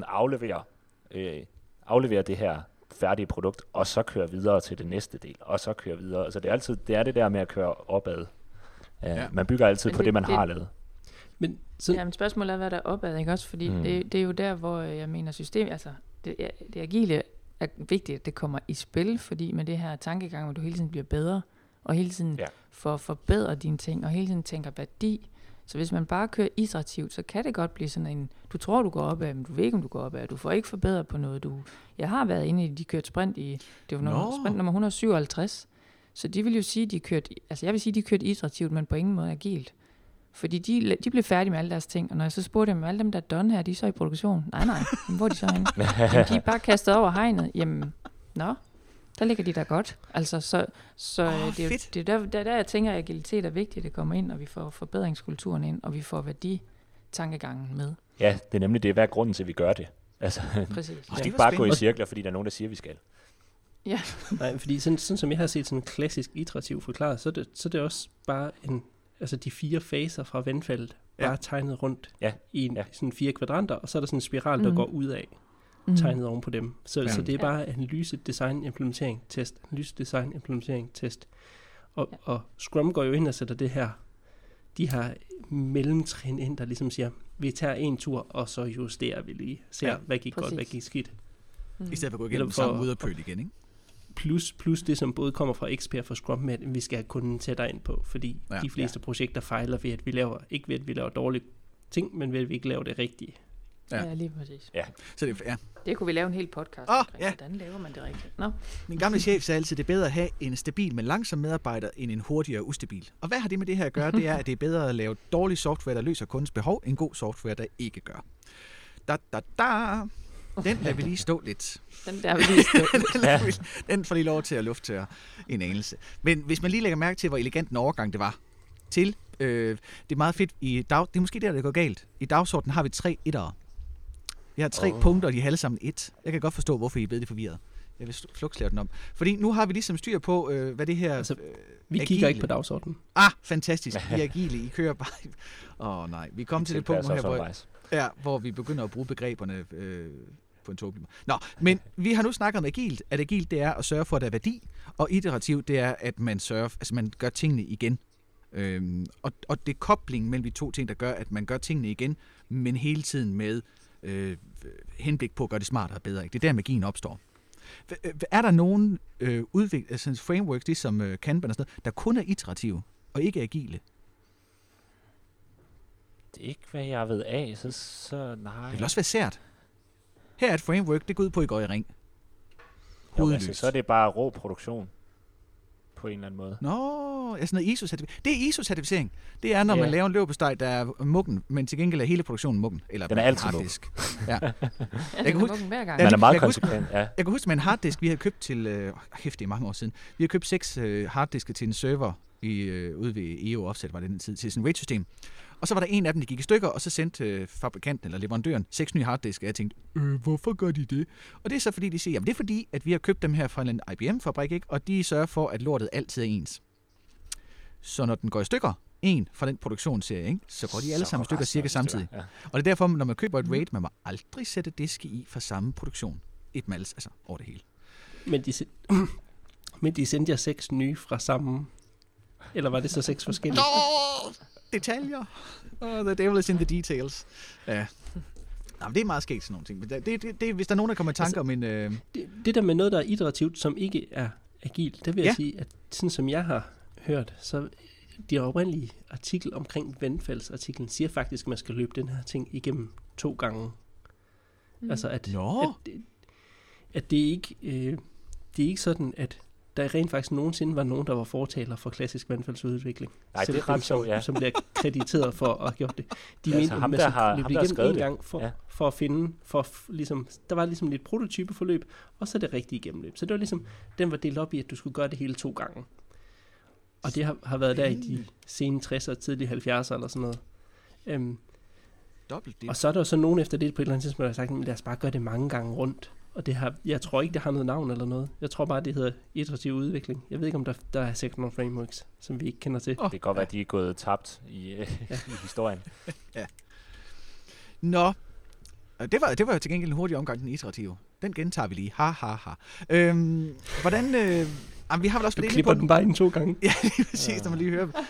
Speaker 2: aflevere det her færdige produkt, og så køre videre til det næste del, og så køre videre. Altså det er det der med at køre opad. Man bygger altid på det, man har lavet.
Speaker 4: Men
Speaker 3: spørgsmålet er, hvad der er opad, ikke også? Fordi det er jo der, hvor jeg mener system, altså det agile er vigtigt, at det kommer i spil, fordi med det her tankegang, hvor du hele tiden bliver bedre, og hele tiden får forbedret dine ting, og hele tiden tænker værdi, Så hvis man bare kører iterativt, så kan det godt blive sådan en, du tror, du går op ad, men du ved ikke, om du går op ad. Du får ikke forbedret på noget. Jeg har været inde i, de kørte sprint i, det var sprint nummer 157. Så de vil jo sige, de kørte iterativt, men på ingen måde agilt. Fordi de blev færdige med alle deres ting, og når jeg så spurgte dem, alle dem, der er done her, de er så i produktion. Nej, jamen, hvor er de så henne? Jamen, de er bare kastet over hegnet. Jamen, der ligger de der godt. Altså, det er der, jeg tænker, at agilitet er vigtigt, det kommer ind, og vi får forbedringskulturen ind, og vi får værditankegangen med.
Speaker 2: Ja, det er nemlig det. Hvad er grunden til, at vi gør det? Altså,
Speaker 3: præcis.
Speaker 2: Vi skal ikke bare gå i cirkler, fordi der er nogen, der siger, vi skal.
Speaker 3: Ja.
Speaker 4: Nej, fordi sådan som jeg har set sådan en klassisk iterativ forklaret, så er det også bare de 4 faser fra vandfaldet, bare tegnet rundt i sådan 4 kvadranter, og så er der sådan en spiral, der går ud af, tegnet oven på dem. Så det er bare analyse, design, implementering, test. Analyse, design, implementering, test. Og Scrum går jo ind og sætter de her mellemtrin ind, der ligesom siger, vi tager en tur, og så justerer vi lige. Ser, hvad gik godt, hvad gik skidt.
Speaker 1: I stedet for at gå igennem samme udopøl igen, ikke?
Speaker 4: Plus det, som både kommer fra XP og fra Scrum, med at vi skal have kunden tættere ind på, fordi de fleste projekter fejler ved, at vi laver, ikke ved, at vi laver dårlige ting, men ved, at vi ikke laver det rigtige.
Speaker 3: Ja, lige præcis.
Speaker 1: Ja. Så
Speaker 3: det kunne vi lave en hel podcast hvordan laver man det rigtigt?
Speaker 1: Min gamle chef sagde altid, at det er bedre at have en stabil, men langsom medarbejder, end en hurtig og ustabil. Og hvad har det med det her at gøre? Det er, at det er bedre at lave dårlig software, der løser kundens behov, end god software, der ikke gør. Den lader vi lige stå lidt. Den får lige lov til at lufttørre en anelse. Men hvis man lige lægger mærke til, hvor elegant en overgang det var til, det er meget fedt, det er måske der, det går galt. I dagsordenen har vi 3 ettere. Vi har 3 punkter, og de er alle sammen 1. Jeg kan godt forstå, hvorfor I er blevet det forvirret. Jeg vil flugtslæve den om. Fordi nu har vi ligesom styr på, hvad det her...
Speaker 4: vi kigger ikke på dagsordenen.
Speaker 1: Fantastisk. I er agile. I kører bare... nej. Vi kom til det punkt her, hvor vi begynder at bruge begreberne på en tåbelig måde. Nå, men vi har nu snakket om agilt. At agilt, det er at sørge for, at der er værdi. Og iterativt, det er, at man man gør tingene igen. Og det er koblingen mellem de 2 ting, der gør, at man gør tingene igen, men hele tiden med henblik på at gøre det smartere og bedre. Ikke? Det er der, magien opstår. Er der nogen frameworks, det som Kanban og sådan noget, der kun er iterative og ikke agile?
Speaker 2: Det er ikke, hvad jeg ved af, så nej.
Speaker 1: Det vil også være sært. Her er et framework, det går ud på, at I går i ring.
Speaker 2: Så er det bare rå produktion. På en eller anden måde.
Speaker 1: Sådan noget ISO-certificering. Det er ISO-certificering. Det er, når man laver en løbesteg, der er muggen, men til gengæld er hele produktionen muggen. Eller
Speaker 2: den er altid
Speaker 1: muggen. Ja.
Speaker 3: Jeg kan huske, hver gang.
Speaker 2: Man er meget konsekvent,
Speaker 1: Jeg kan huske med en harddisk, vi havde købt til, det er mange år siden, vi har købt 6 harddiske til en server ude ved EO Offset, var det den tid, til sådan et RAID-system. Og så var der en af dem, der gik i stykker, og så sendte fabrikanten eller leverandøren 6 nye harddiske, og jeg tænkte, hvorfor gør de det? Og det er så fordi, de siger, jamen det er fordi, at vi har købt dem her fra en IBM-fabrik, ikke? Og de sørger for, at lortet altid er ens. Så når den går i stykker, en fra den produktionsserie, ikke? Så går de alle sammen i stykker cirka samtidig. Ja. Og det er derfor, når man køber et RAID, man må aldrig sætte diske i fra samme produktion. Et mals, altså over det hele.
Speaker 4: Men de sendte jer 6 nye fra samme... Eller var det så 6 forskellige?
Speaker 1: Detaljer. The devil is in the details. Ja. Nå, det er meget skægt sådan nogle ting. Det, hvis der er nogen, der kommer i tanker om en...
Speaker 4: Det der med noget, der er iterativt, som ikke er agilt, det vil jeg sige, at sådan som jeg har hørt, så de oprindelige artikel omkring vandfaldsartiklen siger faktisk, at man skal løbe den her ting igennem 2 gange. Altså at det er ikke sådan, at der rent faktisk nogensinde var nogen, der var fortaler for klassisk vandfaldsudvikling.
Speaker 2: Nej, det er ret sjovt, ja.
Speaker 4: Som bliver krediteret for at have gjort det. De mente, at man skulle løbe det igennem en gang for at finde, der var ligesom lidt prototypeforløb, og så det rigtige gennemløb. Så det var ligesom, den var delt op i, at du skulle gøre det hele 2 gange. Og det har været der i de sene 60'er, tidlige 70'er eller sådan noget. Og så er der jo så nogen efter det på et eller andet tidspunkt, der har sagt, lad os bare gøre det mange gange rundt. Og jeg tror ikke, det har noget navn eller noget. Jeg tror bare, det hedder iterativ udvikling. Jeg ved ikke, om der er sikkert nogle frameworks, som vi ikke kender til.
Speaker 2: Det kan godt være, at de er gået tabt i historien.
Speaker 1: Ja. Nå, det var jo til gengæld en hurtig omgang, den iterative. Den gentager vi lige. Hvordan... vi har vel også
Speaker 4: du klipper den bare ind 2 gange.
Speaker 1: Ja, det er præcis, når man lige hører dem.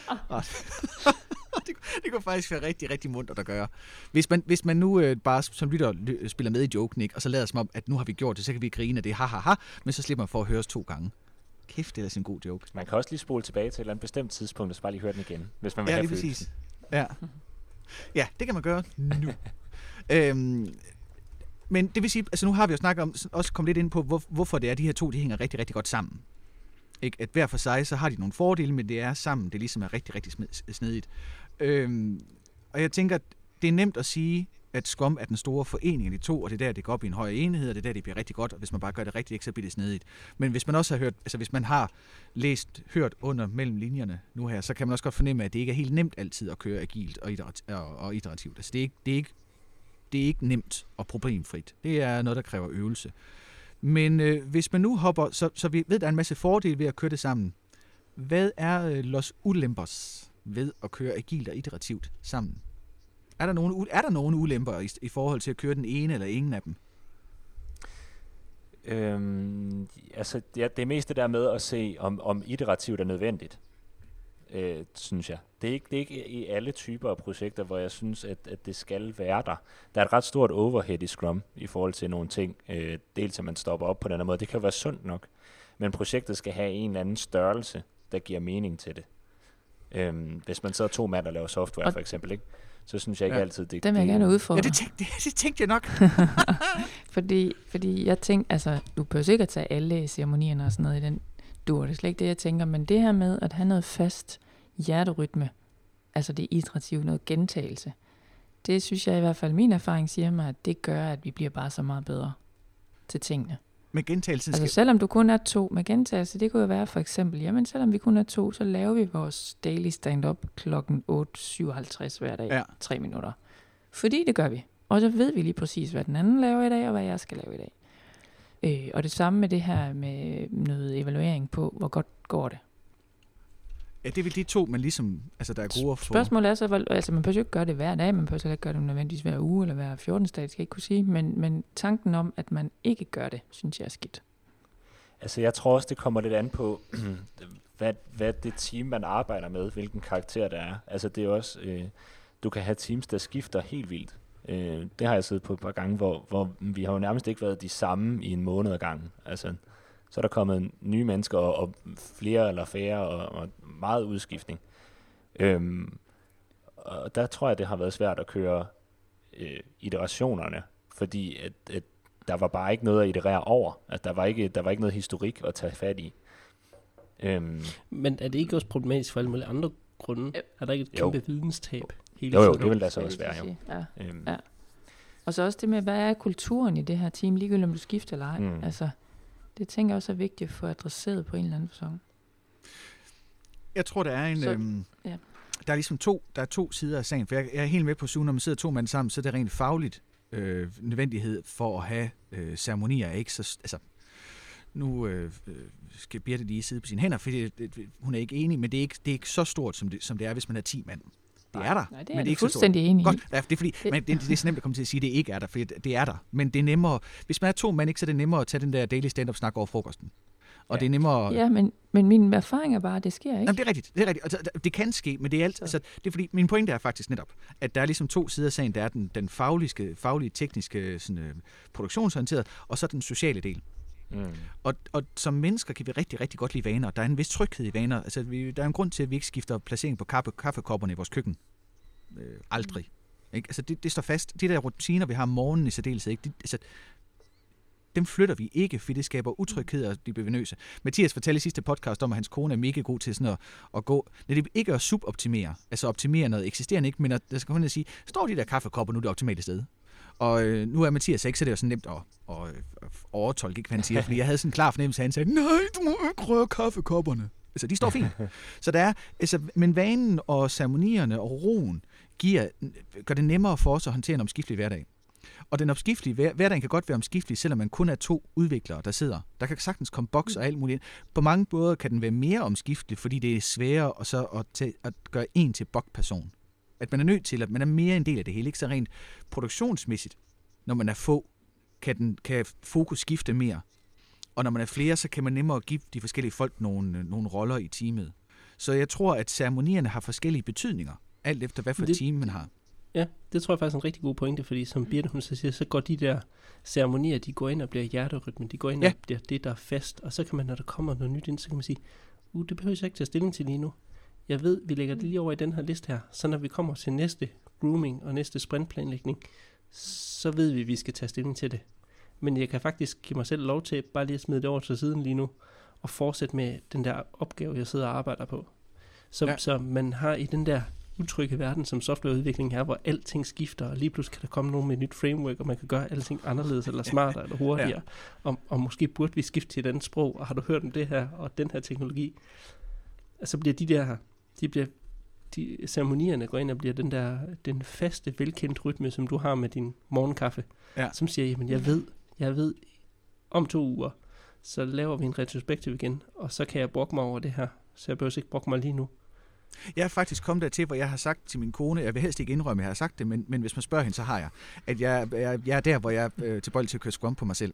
Speaker 1: Det kunne faktisk være rigtig, rigtig mundt at gøre. Hvis man nu bare som lytter spiller med i joken, ikke, og så lader som om, at nu har vi gjort det, så kan vi grine af det, men så slipper man for at høre os 2 gange. Kæft, det er sådan en god joke.
Speaker 2: Man kan også lige spole tilbage til et eller andet bestemt tidspunkt, og så bare lige høre den igen, hvis man vil have
Speaker 1: præcis. Ja. Ja, det kan man gøre nu. Men det vil sige, altså nu har vi jo snakket om, også kommet lidt ind på, hvorfor det er, de her to, de hænger rigtig, rigtig godt sammen. Ikke? At hver for sig, så har de nogle fordele, men det er sammen, det ligesom er rigtig, rigtig snedigt. Og jeg tænker, det er nemt at sige, at Scrum er den store forening af de to, og det er der, det går op i en højere enhed, og det er der, det bliver rigtig godt, og hvis man bare gør det rigtigt, så bliver det snedigt. Men hvis man også har hørt, altså hvis man har hørt under mellem linjerne nu her, så kan man også godt fornemme, at det ikke er helt nemt altid at køre agilt og iterativt. Altså det er ikke nemt og problemfrit. Det er noget, der kræver øvelse. Men hvis man nu hopper, så vi ved, at der er en masse fordele ved at køre det sammen. Hvad er los ulempers ved at køre agilt og iterativt sammen? Er der nogle ulemper i forhold til at køre den ene eller ingen af dem?
Speaker 2: Altså, det er mest det der med at se, om iterativt er nødvendigt, synes jeg. Det er ikke i alle typer af projekter, hvor jeg synes, at det skal være der. Der er et ret stort overhead i Scrum i forhold til nogle ting. Dels at man stopper op på den måde. Det kan være sundt nok. Men projektet skal have en eller anden størrelse, der giver mening til det. Hvis man så er 2 mand, der laver software for eksempel, ikke? Så synes jeg ikke altid, det...
Speaker 3: Den vil jeg gerne udfordre.
Speaker 1: Ja, det tænkte jeg nok.
Speaker 3: fordi jeg tænkte, altså, du behøver sikkert tage alle ceremonierne og sådan noget i den dur. Det er slet ikke det, jeg tænker. Men det her med at have noget fast hjerterytme, altså det iterative, noget gentagelse, det synes jeg i hvert fald, min erfaring siger mig, at det gør, at vi bliver bare så meget bedre til tingene.
Speaker 1: Med gentagelse
Speaker 3: altså selvom du kun er 2 med gentagelse, det kunne jo være for eksempel, jamen selvom vi kun er 2, så laver vi vores daily stand-up klokken 8.57 hver dag, 3 minutter. Fordi det gør vi. Og så ved vi lige præcis, hvad den anden laver i dag, og hvad jeg skal lave i dag. Og det samme med det her med noget evaluering på, hvor godt går det.
Speaker 1: Ja, det er vel de 2, man ligesom, altså der er gode at få.
Speaker 3: Spørgsmålet er så, altså man behøver ikke gøre det hver dag, man behøver ikke gøre det nødvendigvis hver uge, eller hver 14. dag, skal jeg ikke kunne sige, men tanken om, at man ikke gør det, synes jeg er skidt.
Speaker 2: Altså jeg tror også, det kommer lidt an på, hvad det team, man arbejder med, hvilken karakter der er. Altså det er også, du kan have teams, der skifter helt vildt. Det har jeg siddet på et par gange, hvor vi har jo nærmest ikke været de samme i en måned ad gangen. Altså så er der kommet nye mennesker, og flere eller færre, og meget udskiftning. Og der tror jeg, det har været svært at køre iterationerne, fordi at der var bare ikke noget at iterere over. Altså, der var ikke noget historik at tage fat i.
Speaker 4: Men er det ikke også problematisk for alle mulige andre grunde? Er der ikke et kæmpe videnstab hele
Speaker 2: tiden? Jo,
Speaker 4: det
Speaker 2: vil da så også være, jo.
Speaker 3: Ja. Og så også det med, hvad er kulturen i det her team, ligegyldigt om du skifter eller ej. Altså, det tænker jeg også er vigtigt at få adresseret på en eller anden fasong.
Speaker 1: Jeg tror, der er en... Der er ligesom to sider af sagen, for jeg er helt med på sugen, når man sidder 2 mand sammen, så er det rent fagligt nødvendighed for at have ceremonier. Ikke? Så, altså, nu skal Birte lige sidde på sine hænder, fordi hun er ikke enig, men det er ikke så stort, som det er, hvis man er 10 mand. Det er der.
Speaker 3: Nej, det er men det er ikke fuldstændig enig i.
Speaker 1: Godt, ja, det er fordi, men det er så nemt at komme til at sige, at det ikke er der, for det er der. Men det er nemmere, hvis man er 2 mand, ikke, så er det nemmere at tage den der daily stand-up snak over frokosten. Og det er nemmere...
Speaker 3: Ja, men min erfaring er bare, at det sker ikke.
Speaker 1: Jamen, det er rigtigt. Altså, det kan ske, men det er alt... Altså, det er fordi, min pointe er faktisk netop, at der er ligesom 2 sider af sagen. Der er den faglige, tekniske, sådan, produktionsorienterede, og så den sociale del. Og som mennesker kan vi rigtig, rigtig godt lide vaner. Der er en vis tryghed i vaner. Altså, der er en grund til, at vi ikke skifter placering på kaffekopperne i vores køkken. Aldrig. Ikke? Altså, det står fast. De der rutiner, vi har om morgenen i særdeleshed, ikke? Dem flytter vi ikke, fordi det skaber utryghed, og de bliver venøse. Mathias fortalte i sidste podcast om, at hans kone er mega god til sådan at gå... Det er ikke at suboptimere, altså optimere noget eksisterende, ikke, men at der skal hun sige, står de der kaffekopper nu det optimale sted? Og nu er Mathias ikke, så det er jo sådan nemt at overtolke, ikke, hvad han siger, fordi jeg havde sådan en klar fornemmelse, at han sagde, nej, du må ikke røre kaffekopperne. Altså, de står fint. Så der er, altså, men vanen og ceremonierne og roen gør det nemmere for os at håndtere en omskiftelig hverdag. Og den omskiftelige hverdagen kan godt være omskiftelig, selvom man kun er 2 udviklere, der sidder. Der kan sagtens komme boks og alt muligt. På mange måder kan den være mere omskiftelig, fordi det er sværere at gøre en til bok-person. At man er nødt til, at man er mere en del af det hele. Ikke så rent produktionsmæssigt. Når man er få, kan fokus skifte mere. Og når man er flere, så kan man nemmere give de forskellige folk nogle roller i teamet. Så jeg tror, at ceremonierne har forskellige betydninger, alt efter hvad for et team man har.
Speaker 4: Ja, det tror jeg faktisk er en rigtig god pointe, fordi som Birte hun så siger, så går de der ceremonier, de går ind og bliver hjerterytmen, de går ind og bliver det, der er fast, og så kan man, når der kommer noget nyt ind, så kan man sige, det behøver jeg ikke tage stilling til lige nu. Jeg ved, vi lægger det lige over i den her liste her, så når vi kommer til næste grooming og næste sprintplanlægning, så ved vi, at vi skal tage stilling til det. Men jeg kan faktisk give mig selv lov til bare lige at smide det over til siden lige nu, og fortsætte med den der opgave, jeg sidder og arbejder på. Så man har i den der utrygge verden, som softwareudvikling her, hvor alting skifter, og lige pludselig kan der komme nogen med et nyt framework, og man kan gøre alting anderledes, eller smartere, eller hurtigere. Og måske burde vi skifte til et andet sprog, og har du hørt om det her, og den her teknologi? Så bliver de ceremonierne går ind og bliver den faste, velkendt rytme, som du har med din morgenkaffe, som siger, jamen jeg ved, om 2 uger, så laver vi en retrospektiv igen, og så kan jeg brokke mig over det her, så jeg behøver ikke brokke mig lige nu.
Speaker 1: Jeg er faktisk kommet dertil, hvor jeg har sagt til min kone, jeg vil helst ikke indrømme, at jeg har sagt det, men hvis man spørger hende, så har jeg, at jeg er der, hvor jeg er tilbøjelig til at køre Scrum på mig selv.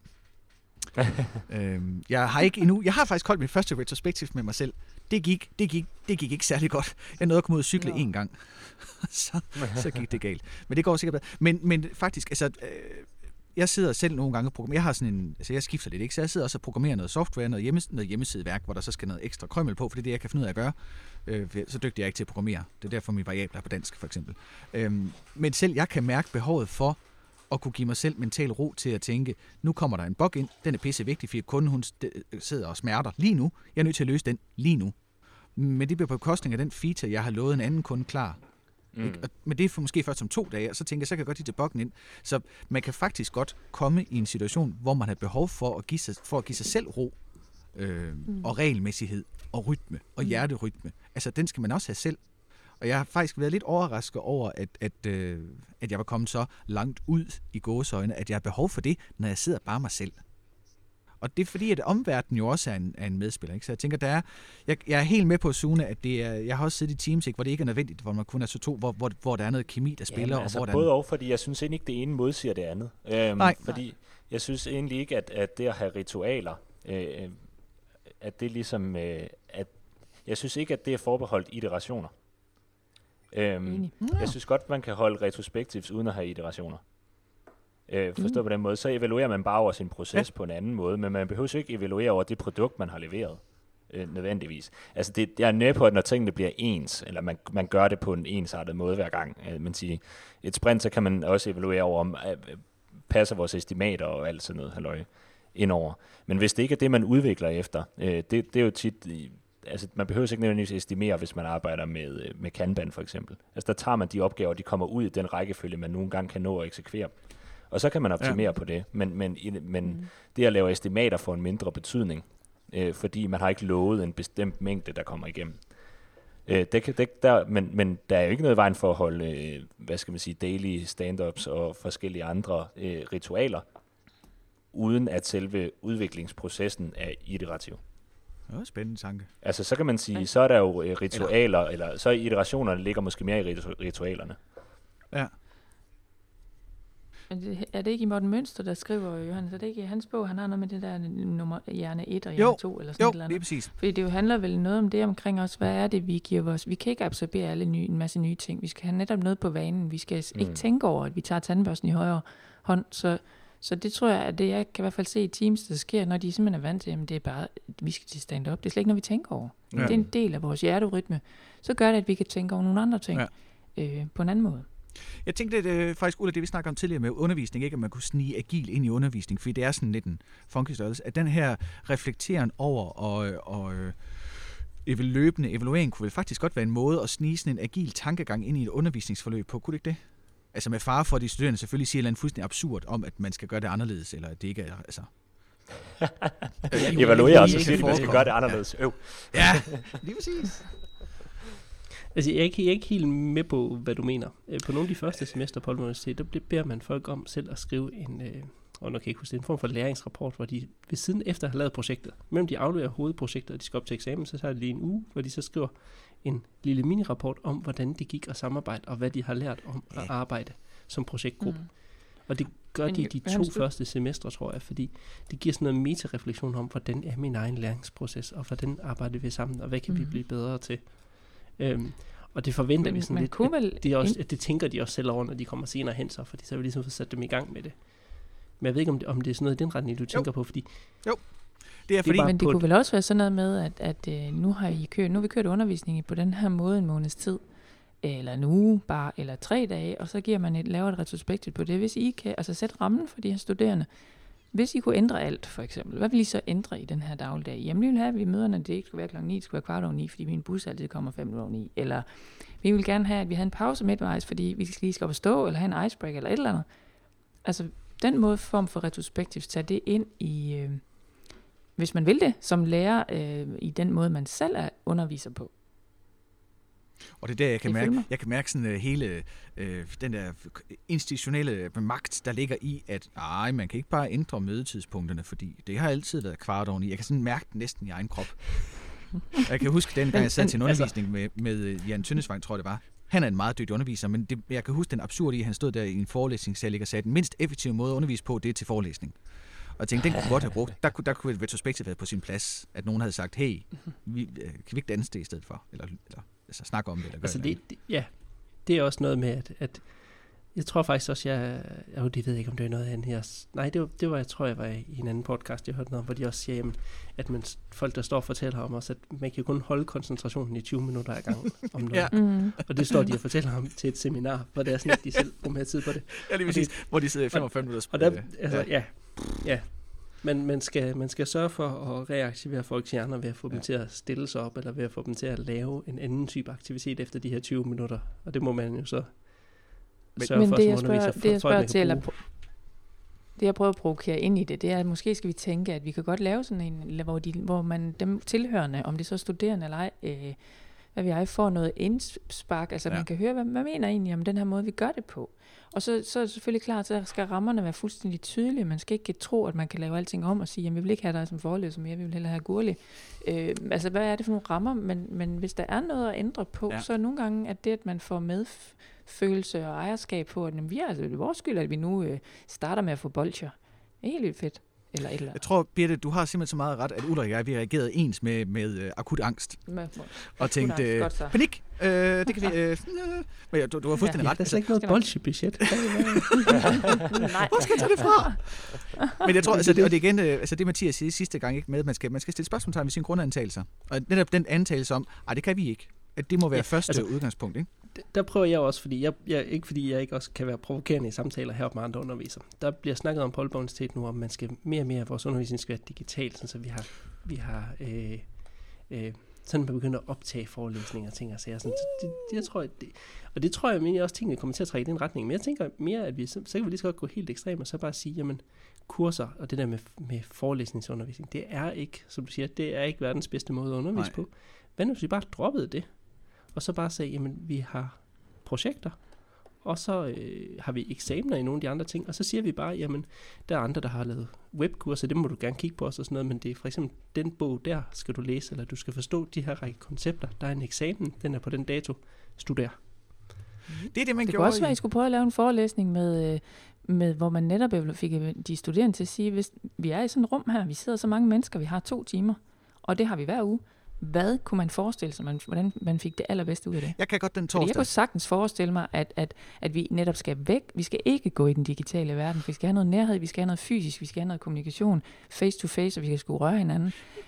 Speaker 1: Jeg har ikke endnu, jeg har faktisk holdt min første retrospektiv med mig selv. Det gik ikke særlig godt. Jeg nåede at komme ud og cykle en gang. så gik det galt. Men det går sikkert bedre. Men faktisk, altså, jeg sidder selv nogle gange og programmerer. Jeg har sådan en, altså jeg skifter lidt, ikke? Så jeg sidder også og programmerer noget software, noget hjemmesideværk, hvor der så skal noget ekstra krømmel på, for det er det, jeg kan finde ud af at gøre. Så dygtig er jeg ikke til at programmere. Det er derfor, mine variabler er på dansk, for eksempel. Men selv jeg kan mærke behovet for at kunne give mig selv mental ro til at tænke, nu kommer der en bug ind, den er pisse vigtig, fordi kunden hun sidder og smerter lige nu. Jeg er nødt til at løse den lige nu. Men det bliver på bekostning af den feature, jeg har lovet en anden kunde klar. Men det er måske først om 2 dage, og så tænker jeg, så kan jeg godt lide buggen ind. Så man kan faktisk godt komme i en situation, hvor man har behov for at give sig selv ro, og regelmæssighed, og rytme, og hjerterytme. Altså, den skal man også have selv. Og jeg har faktisk været lidt overrasket over, at jeg var kommet så langt ud i gåseøjne, at jeg har behov for det, når jeg sidder bare mig selv. Og det er fordi, at omverdenen jo også er en medspiller. Ikke? Så jeg tænker, jeg er helt med på, Sune, at det er, jeg har også siddet i teams, ikke, hvor det ikke er nødvendigt, hvor man kun er så 2, hvor der er noget kemi, der spiller.
Speaker 2: Altså
Speaker 1: og hvor
Speaker 2: både og, fordi jeg synes egentlig ikke, det ene modsiger det andet. Fordi jeg synes egentlig ikke, at det at have ritualer, at det ligesom, at jeg synes ikke, at det er forbeholdt iterationer. Jeg synes godt, man kan holde retrospektivs uden at have iterationer. Forstå på den måde, så evaluerer man bare over sin proces på en anden måde, men man behøver jo ikke evaluere over det produkt, man har leveret, nødvendigvis. Altså, jeg er med på, at når tingene bliver ens, eller man gør det på en ensartet måde hver gang, man siger, et sprint, så kan man også evaluere over, om passer vores estimater og alt sådan noget halløj indover. Men hvis det ikke er det, man udvikler efter, det er jo tit, altså man behøver ikke nødvendigvis estimere, hvis man arbejder med Kanban for eksempel. Altså der tager man de opgaver, de kommer ud i den rækkefølge, man nogle gange kan nå at eksekvere. Og så kan man optimere på det, men det at lave estimater får en mindre betydning, fordi man har ikke lovet en bestemt mængde, der kommer igennem. Men der er jo ikke noget vejen for at holde, daily stand-ups og forskellige andre ritualer, uden at selve udviklingsprocessen er iterativ.
Speaker 1: Det er en spændende tanke.
Speaker 2: Altså så kan man sige, så er der jo ritualer, eller så iterationerne ligger måske mere i ritualerne.
Speaker 1: Ja.
Speaker 3: Er det ikke i Morten Mønster, der skriver, Johannes? Er det ikke i hans bog, han har noget med det der nummer hjerne 1 og hjerne 2? Eller sådan et eller andet?
Speaker 1: Jo, præcis.
Speaker 3: Fordi det jo handler vel noget om det omkring os. Hvad er det, vi giver os? Vi kan ikke absorbere en masse nye ting. Vi skal have netop noget på vanen. Vi skal ikke tænke over, at vi tager tandbørsten i højre hånd. Så det tror jeg, at det jeg kan i hvert fald se i teams, der sker, når de simpelthen er vant til, at det er bare, vi skal til stand-up. Det er slet ikke noget, vi tænker over. Ja. Det er en del af vores hjerterytme. Så gør det, at vi kan tænke over nogle andre ting på en anden måde.
Speaker 1: Jeg tænkte faktisk ud af det, vi snakker om tidligere med undervisning, ikke at man kunne snige agil ind i undervisning, fordi det er sådan lidt en funky størrelse, at den her reflekteren over og løbende evaluering kunne vel faktisk godt være en måde at snige sådan en agil tankegang ind i et undervisningsforløb på, kunne det ikke det? Altså med fare for, at de studerende selvfølgelig siger noget fuldstændig absurd om, at man skal gøre det anderledes, eller at det ikke er, altså...
Speaker 2: Evaluere os og sige, at man skal gøre det anderledes.
Speaker 1: Ja, lige præcis.
Speaker 4: Altså, jeg er ikke helt med på, hvad du mener. På nogle af de første semester på universitetet, der beder man folk om selv at skrive en, og nu kan jeg ikke huske det, en form for læringsrapport, hvor de ved siden efter har lavet projektet. Mellem de afleverer hovedprojektet, og de skal op til eksamen, så tager de lige en uge, hvor de så skriver en lille mini-rapport om, hvordan det gik at samarbejde, og hvad de har lært om at arbejde som projektgruppe. Og det gør de 2 første semestre, tror jeg, fordi det giver sådan noget meta-refleksion om, hvordan er min egen læringsproces, og hvordan arbejder vi sammen, og hvad kan vi blive bedre til. Og det forventer vi sådan lidt, at det tænker de også selv over, når de kommer senere hen, så, fordi så har vi ligesom sat dem i gang med det. Men jeg ved ikke, om det er sådan noget i den retning, du tænker på, fordi...
Speaker 1: Jo, det er fordi...
Speaker 3: Men det kunne vel også være sådan noget med, at nu har vi kørt undervisning på den her måde en måneds tid. eller en uge bare, eller 3 dage, og så giver man laver et retrospektiv på det. Hvis I kan altså sætte rammen for de her studerende, hvis I kunne ændre alt, for eksempel, hvad vil I så ændre i den her dagligdag? Jamen, vi vil have, at vi møderne, det ikke skal være 9, det skal være 9:15, fordi min bus altid kommer 9:05. Eller vi vil gerne have, at vi havde en pause midtvejs, fordi vi lige skal op og stå, eller have en icebreaker, eller et eller andet. Altså, den måde form for retrospektivt, tage det ind i, hvis man vil det, som lærer i den måde, man selv er underviser på.
Speaker 1: Og det er der, jeg kan mærke sådan hele den der institutionelle magt, der ligger i, at man kan ikke bare ændre mødetidspunkterne, fordi det har altid været 9:15. Jeg kan sådan mærke det næsten i egen krop. Jeg kan huske, den gang jeg sad til en undervisning med Jan Tønnesvang, tror jeg det var. Han er en meget dygtig underviser, men jeg kan huske den absurde i, at han stod der i en forelæsningssal og sagde, at den mindst effektive måde at undervise på, det er til forelæsning. Og jeg tænkte, den kunne godt have brugt. Der kunne et retrospektiv være på sin plads, at nogen havde sagt, hey, kan vi ikke danse det i stedet for? Eller altså snakke om det. Eller
Speaker 4: altså det er også noget med, at jeg tror faktisk også, det ved jeg ikke, om det er noget andet her. Nej, det var, jeg tror, jeg var i en anden podcast, jeg hørte noget om, hvor de også siger, at folk, der står og fortæller om os, at man kan kun holde koncentrationen i 20 minutter ad gangen om noget. Ja. Og det står de og fortæller om til et seminar, hvor det er sådan, at de selv bruger mere tid på det.
Speaker 1: Ja, lige præcis, hvor de sidder i 45 minutter.
Speaker 4: Og der, altså, ja. Men man skal sørge for at reaktivere folks hjerner ved at få dem til at stille sig op, eller ved at få dem til at lave en anden type aktivitet efter de her 20 minutter. Og det må man jo så sørge for, som underviser.
Speaker 3: Det jeg spørger til, eller det jeg prøver at provokere ind i det er, at måske skal vi tænke, at vi kan godt lave sådan en, hvor man dem tilhørende, om det så er studerende eller ej, hvad vi får noget indspark, altså man kan høre, hvad mener egentlig om den her måde, vi gør det på. Og så er det selvfølgelig klart, at skal rammerne være fuldstændig tydelige. Man skal ikke tro, at man kan lave alting om og sige, jamen vi vil ikke have dig som forelæser mere, vi vil hellere have Gurli. Altså hvad er det for nogle rammer? Men hvis der er noget at ændre på, så nogle gange at det, at man får medfølelse og ejerskab på, at vi er altså det vores skyld, at vi nu starter med at få bolcher. Det er helt vildt fedt. Eller et eller andet.
Speaker 1: Jeg tror, Birte, du har simpelthen så meget ret, at Ulrik og jeg, vi reagerede ens med akut angst. Og tænkte, panik! Det kan vi... Men du har fuldstændig ret.
Speaker 4: Der er slet ikke noget bolsjebudget.
Speaker 1: Hvor skal jeg tage det fra? Men jeg tror, altså, og det igen, altså det Mathias siger sidste gang, ikke med, at man skal stille spørgsmålstegn ved sine grundantagelser. Og netop den antagelse om, det kan vi ikke. At det må være første udgangspunkt, ikke?
Speaker 4: Der prøver jeg også, fordi jeg ikke også kan være provokerende i samtaler heroppe med andre undervisere. Der bliver snakket om på Aalborg Universitet nu, om man skal mere og mere af vores undervisning skal være digitalt, så vi har sådan man begynder at optage forelæsninger og ting og sager. Det tror jeg egentlig også tingene kommer til at trække i den retning. Men jeg tænker mere, at så kan vi lige så godt gå helt ekstremt og så bare sige, jamen kurser og det der med forelæsningsundervisning, det er ikke, som du siger, det er ikke verdens bedste måde at undervise på. Hvad nu hvis vi bare droppede det? Og så bare sige, jamen vi har projekter, og så har vi eksamener i nogle af de andre ting, og så siger vi bare, jamen der er andre, der har lavet webkurser, det må du gerne kigge på os og sådan noget, men det er for eksempel den bog der, skal du læse, eller du skal forstå de her række koncepter. Der er en eksamen, den er på den dato, studer.
Speaker 1: Det er det, man
Speaker 3: det kunne også være, at I skulle prøve at lave en forelæsning med hvor man netop fik de studerende til at sige, hvis vi er i sådan et rum her, vi sidder så mange mennesker, vi har 2 timer, og det har vi hver uge. Hvad kunne man forestille sig, hvordan man fik det allerbedste ud af det?
Speaker 1: Jeg kan godt den torsdag.
Speaker 3: Jeg kunne sagtens forestille mig, at vi netop skal væk. Vi skal ikke gå i den digitale verden. Vi skal have noget nærhed, vi skal have noget fysisk, vi skal have noget kommunikation, face to face, og vi skal skulle røre hinanden.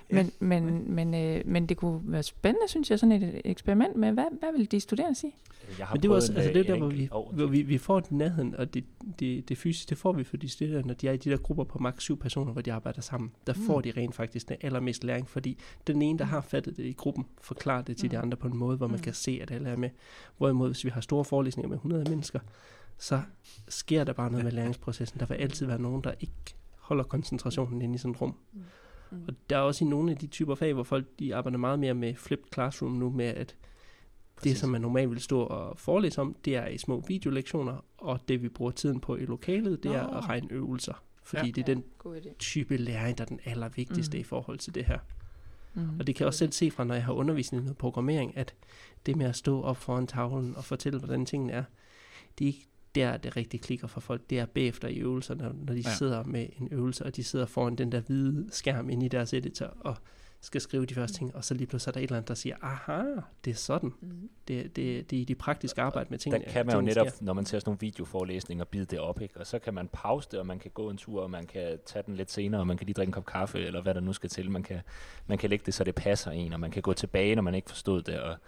Speaker 3: Men det kunne være spændende, synes jeg, sådan et eksperiment med, hvad vil de studerende sige?
Speaker 4: Men det var også, altså det der, hvor vi får den nærheden, og det fysiske, det får vi for de studerende, når de er i de der grupper på maks 7 personer, hvor de arbejder sammen. Der får de rent faktisk den allermest læring, fordi den ene, der har fattet det i gruppen, forklarer det til de andre på en måde, hvor man kan se, at alle er med. Hvorimod, hvis vi har store forelæsninger med 100 mennesker, så sker der bare noget med læringsprocessen. Der vil altid være nogen, der ikke holder koncentrationen inde i sådan et rum. Og der er også i nogle af de typer fag, hvor folk de arbejder meget mere med flipped classroom nu, med at det, som man normalt vil stå og forelæse om, det er i små videolektioner, og det, vi bruger tiden på i lokalet, det er at regne øvelser. Fordi det er den type læring, der er den allervigtigste i forhold til det her. Og det kan jeg også selv se fra, når jeg har undervist i noget programmering, at det med at stå op foran tavlen og fortælle, hvordan tingene er, det er ikke der, det rigtig klikker for folk. Det er bagefter i øvelserne, når de sidder med en øvelse, og de sidder foran den der hvide skærm inde i deres editor, og skal skrive de første ting, og så lige pludselig er der et eller andet, der siger, aha, det er sådan. Det er i de praktiske arbejde med tingene.
Speaker 2: Der kan man jo netop, når man ser sådan nogle videoforelæsninger, bide det op, ikke? Og så kan man pause det, og man kan gå en tur, og man kan tage den lidt senere, og man kan lige drikke en kop kaffe, eller hvad der nu skal til. Man kan lægge det, så det passer en, og man kan gå tilbage, når man ikke forstod det, og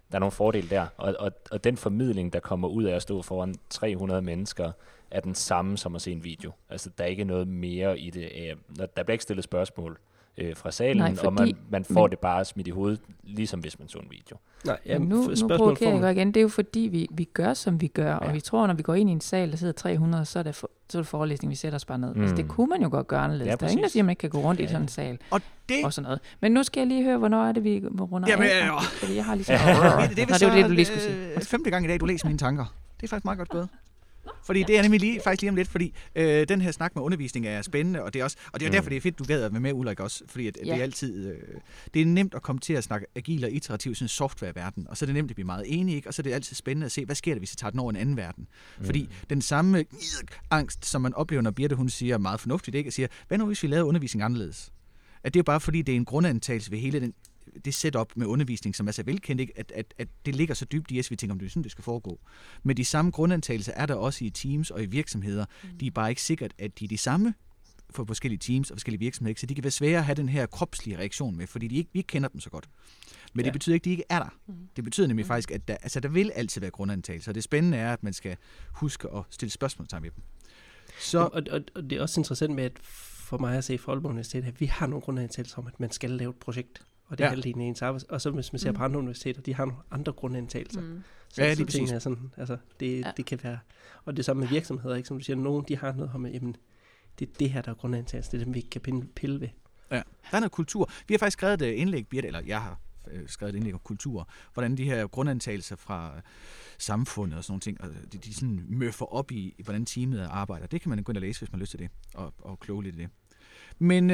Speaker 2: er nogle fordele der. Og den formidling, der kommer ud af at stå foran 300 mennesker, er den samme som at se en video. Altså, der er ikke noget mere i det. Der bliver ikke stillet spørgsmål fra salen, nej, og man får det bare smidt i hovedet, ligesom hvis man så en video.
Speaker 3: Nej, nu provokerer jeg igen. Det er jo fordi, vi gør, som vi gør, og vi tror, når vi går ind i en sal, der sidder 300, så er det forelæsning, vi sætter os bare ned. Altså, det kunne man jo godt gøre anderledes. Der er ingen, der siger, at man ikke kan gå rundt i sådan en sal. Og sådan noget. Men nu skal jeg lige høre, hvornår er det, vi runder af? Fordi jeg har lige sagt...
Speaker 1: det er det, du lige skulle sige. 5. gang i dag, du læser mine tanker. Det er faktisk meget godt gået. Fordi det er nemlig faktisk lige om lidt, fordi den her snak med undervisning er spændende, og det er også, og det er derfor, det er fedt, du gad at være med, Ulrik, også, fordi at det er altid, det er nemt at komme til at snakke agil og iterativ sådan softwareverden, og så er det nemt at blive meget enige, ikke? Og så er det altid spændende at se, hvad sker der, hvis vi tager den over en anden verden? Fordi den samme angst, som man oplever, når Birte, hun siger meget fornuftigt, ikke? Og siger, hvad nu hvis vi lavede undervisning anderledes? At det er bare fordi, det er en grundantagelse ved hele det setup med undervisning, som er så velkendt, ikke? At det ligger så dybt i os, vi tænker, om det er sådan, det skal foregå. Men de samme grundantagelser er der også i teams og i virksomheder. De er bare ikke sikkert, at de er de samme for forskellige teams og forskellige virksomheder, ikke? Så de kan være svære at have den her kropslige reaktion med, fordi vi ikke kender dem så godt. Men det betyder ikke, at de ikke er der. Det betyder nemlig faktisk, at der vil altid være grundantagelser. Og det spændende er, at man skal huske at stille spørgsmål med dem. Så,
Speaker 4: og det er også interessant med, at for mig at se for Aalborg Universitet, at vi har nogle grundantagelser om, at man skal lave et projekt. Og det er halvdelen af ens arbejde. Og så hvis man ser på andre universiteter, de har nogle andre grundantagelser. Så tingene er sådan, altså det kan være. Og det samme med virksomheder, ikke? Som du siger, nogen de har noget med, jamen, det er det her, der er grundantagelser. Det er dem, vi ikke kan pille ved. Ja,
Speaker 1: der er noget kultur. Vi har faktisk skrevet et indlæg, eller jeg har skrevet et indlæg om kultur, hvordan de her grundantagelser fra samfundet og sådan nogle ting, og de sådan møffer op i, hvordan teamet arbejder. Det kan man gå ind og læse, hvis man har lyst til det, og kloge lidt i det. Men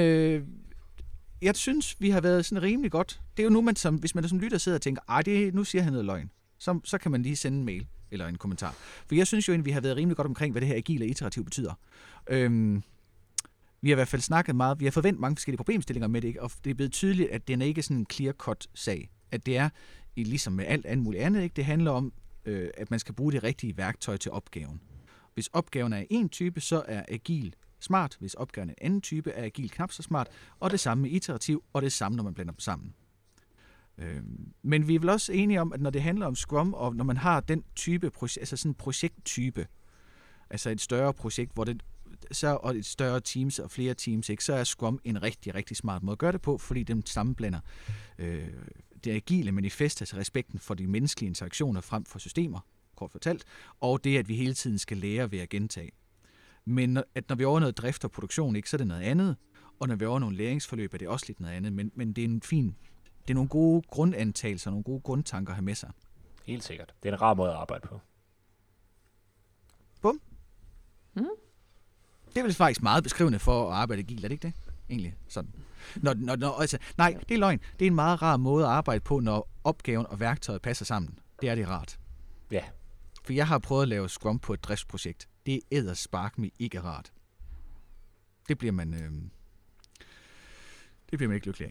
Speaker 1: jeg synes, vi har været sådan rimelig godt. Det er jo nu, hvis man som lytter sidder og tænker, nu siger han noget løgn, så kan man lige sende en mail eller en kommentar. For jeg synes jo egentlig, vi har været rimelig godt omkring, hvad det her agil og iterativ betyder. Vi har i hvert fald snakket meget, vi har forventet mange forskellige problemstillinger med det, ikke? Og det er blevet tydeligt, at den er ikke sådan en clear-cut sag. At det er, ligesom med alt andet muligt andet, ikke? Det handler om, at man skal bruge det rigtige værktøj til opgaven. Hvis opgaven er en type, så er agil smart. Hvis opgaven er en anden type, er agil knap så smart. Og det samme med iterativ, og det samme, når man blander dem sammen. Men vi er vel også enige om, at når det handler om Scrum, og når man har den type, altså sådan en projekttype, altså et større projekt, hvor det og et større teams og flere teams, ikke, så er Scrum en rigtig, rigtig smart måde at gøre det på, fordi den sammenblander det agile manifest, altså respekten for de menneskelige interaktioner frem for systemer, kort fortalt, og det, at vi hele tiden skal lære ved at gentage. Men når vi over noget drift og produktion, ikke, så er det noget andet, og når vi over nogle læringsforløb, er det også lidt noget andet, men det er nogle gode grundantagelser, nogle gode grundtanker at have med sig.
Speaker 2: Helt sikkert. Det er en rar måde at arbejde på.
Speaker 1: Bum. Det er vel faktisk meget beskrivende for at arbejde agilt, er det ikke det? Egentlig sådan. Nej, det er løgn. Det er en meget rar måde at arbejde på, når opgaven og værktøjet passer sammen. Det er rart.
Speaker 2: Ja.
Speaker 1: For jeg har prøvet at lave Scrum på et driftsprojekt. Det er edderspark ikke rart. Det bliver man ikke lykkelig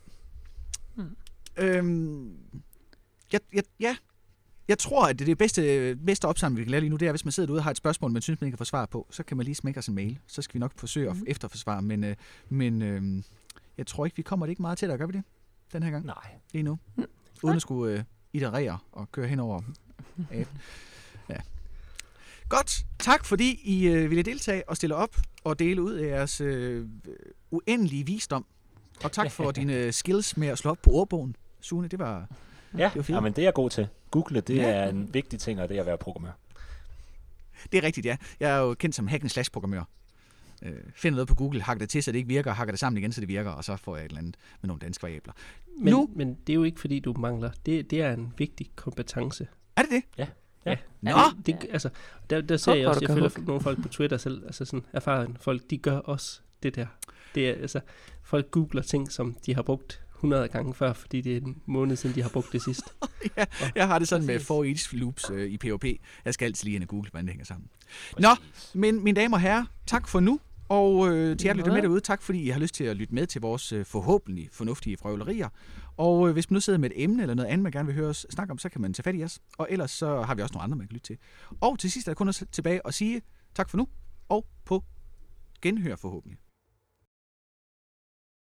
Speaker 1: af. Jeg tror, at det bedste opsamling, vi kan lave lige nu, det er, hvis man sidder derude og har et spørgsmål, man synes, man ikke kan få svar på, så kan man lige smække os en mail. Så skal vi nok forsøge at efterforsvare, men jeg tror ikke, vi kommer det ikke meget til at gøre vi det den her gang.
Speaker 2: Nej.
Speaker 1: Lige nu. Uden at skulle iterere og køre henover. Ja. Godt. Tak, fordi I ville deltage og stille op og dele ud af jeres uendelige visdom. Og tak for dine skills med at slå op på ordbogen. Sune, det var fint.
Speaker 2: Ja, men det er jeg god til. Google, det er en vigtig ting, og det er at være programmør.
Speaker 1: Det er rigtigt, ja. Jeg er jo kendt som hack-and-slash-programmør. Finder noget på Google, hakker det til, så det ikke virker, hakker det sammen igen, så det virker, og så får jeg et eller andet med nogle danske variabler.
Speaker 4: Men det er jo ikke, fordi du mangler. Det er en vigtig kompetence.
Speaker 1: Er det det?
Speaker 2: Ja.
Speaker 1: Nå!
Speaker 4: Altså, der ser jeg også, jeg følger nogle folk på Twitter selv, altså sådan erfarne folk, de gør også det der. Det er, altså, folk googler ting, som de har brugt 100 gange før, fordi det er en måned siden, de har brugt det sidst.
Speaker 1: Ja, jeg har det sådan med for each loops i PHP. Jeg skal altid lige ind og google, hvordan det hænger sammen. Nå, men mine damer og herrer, tak for nu. Og til jer, der lytter med derude, tak fordi I har lyst til at lytte med til vores forhåbentlig fornuftige vrøvlerier. Og hvis man nu sidder med et emne eller noget andet, man gerne vil høre os snakke om, så kan man tage fat i os. Og ellers så har vi også nogle andre, man kan lytte til. Og til sidst er der kun tilbage at sige tak for nu, og på genhør forhåbentlig.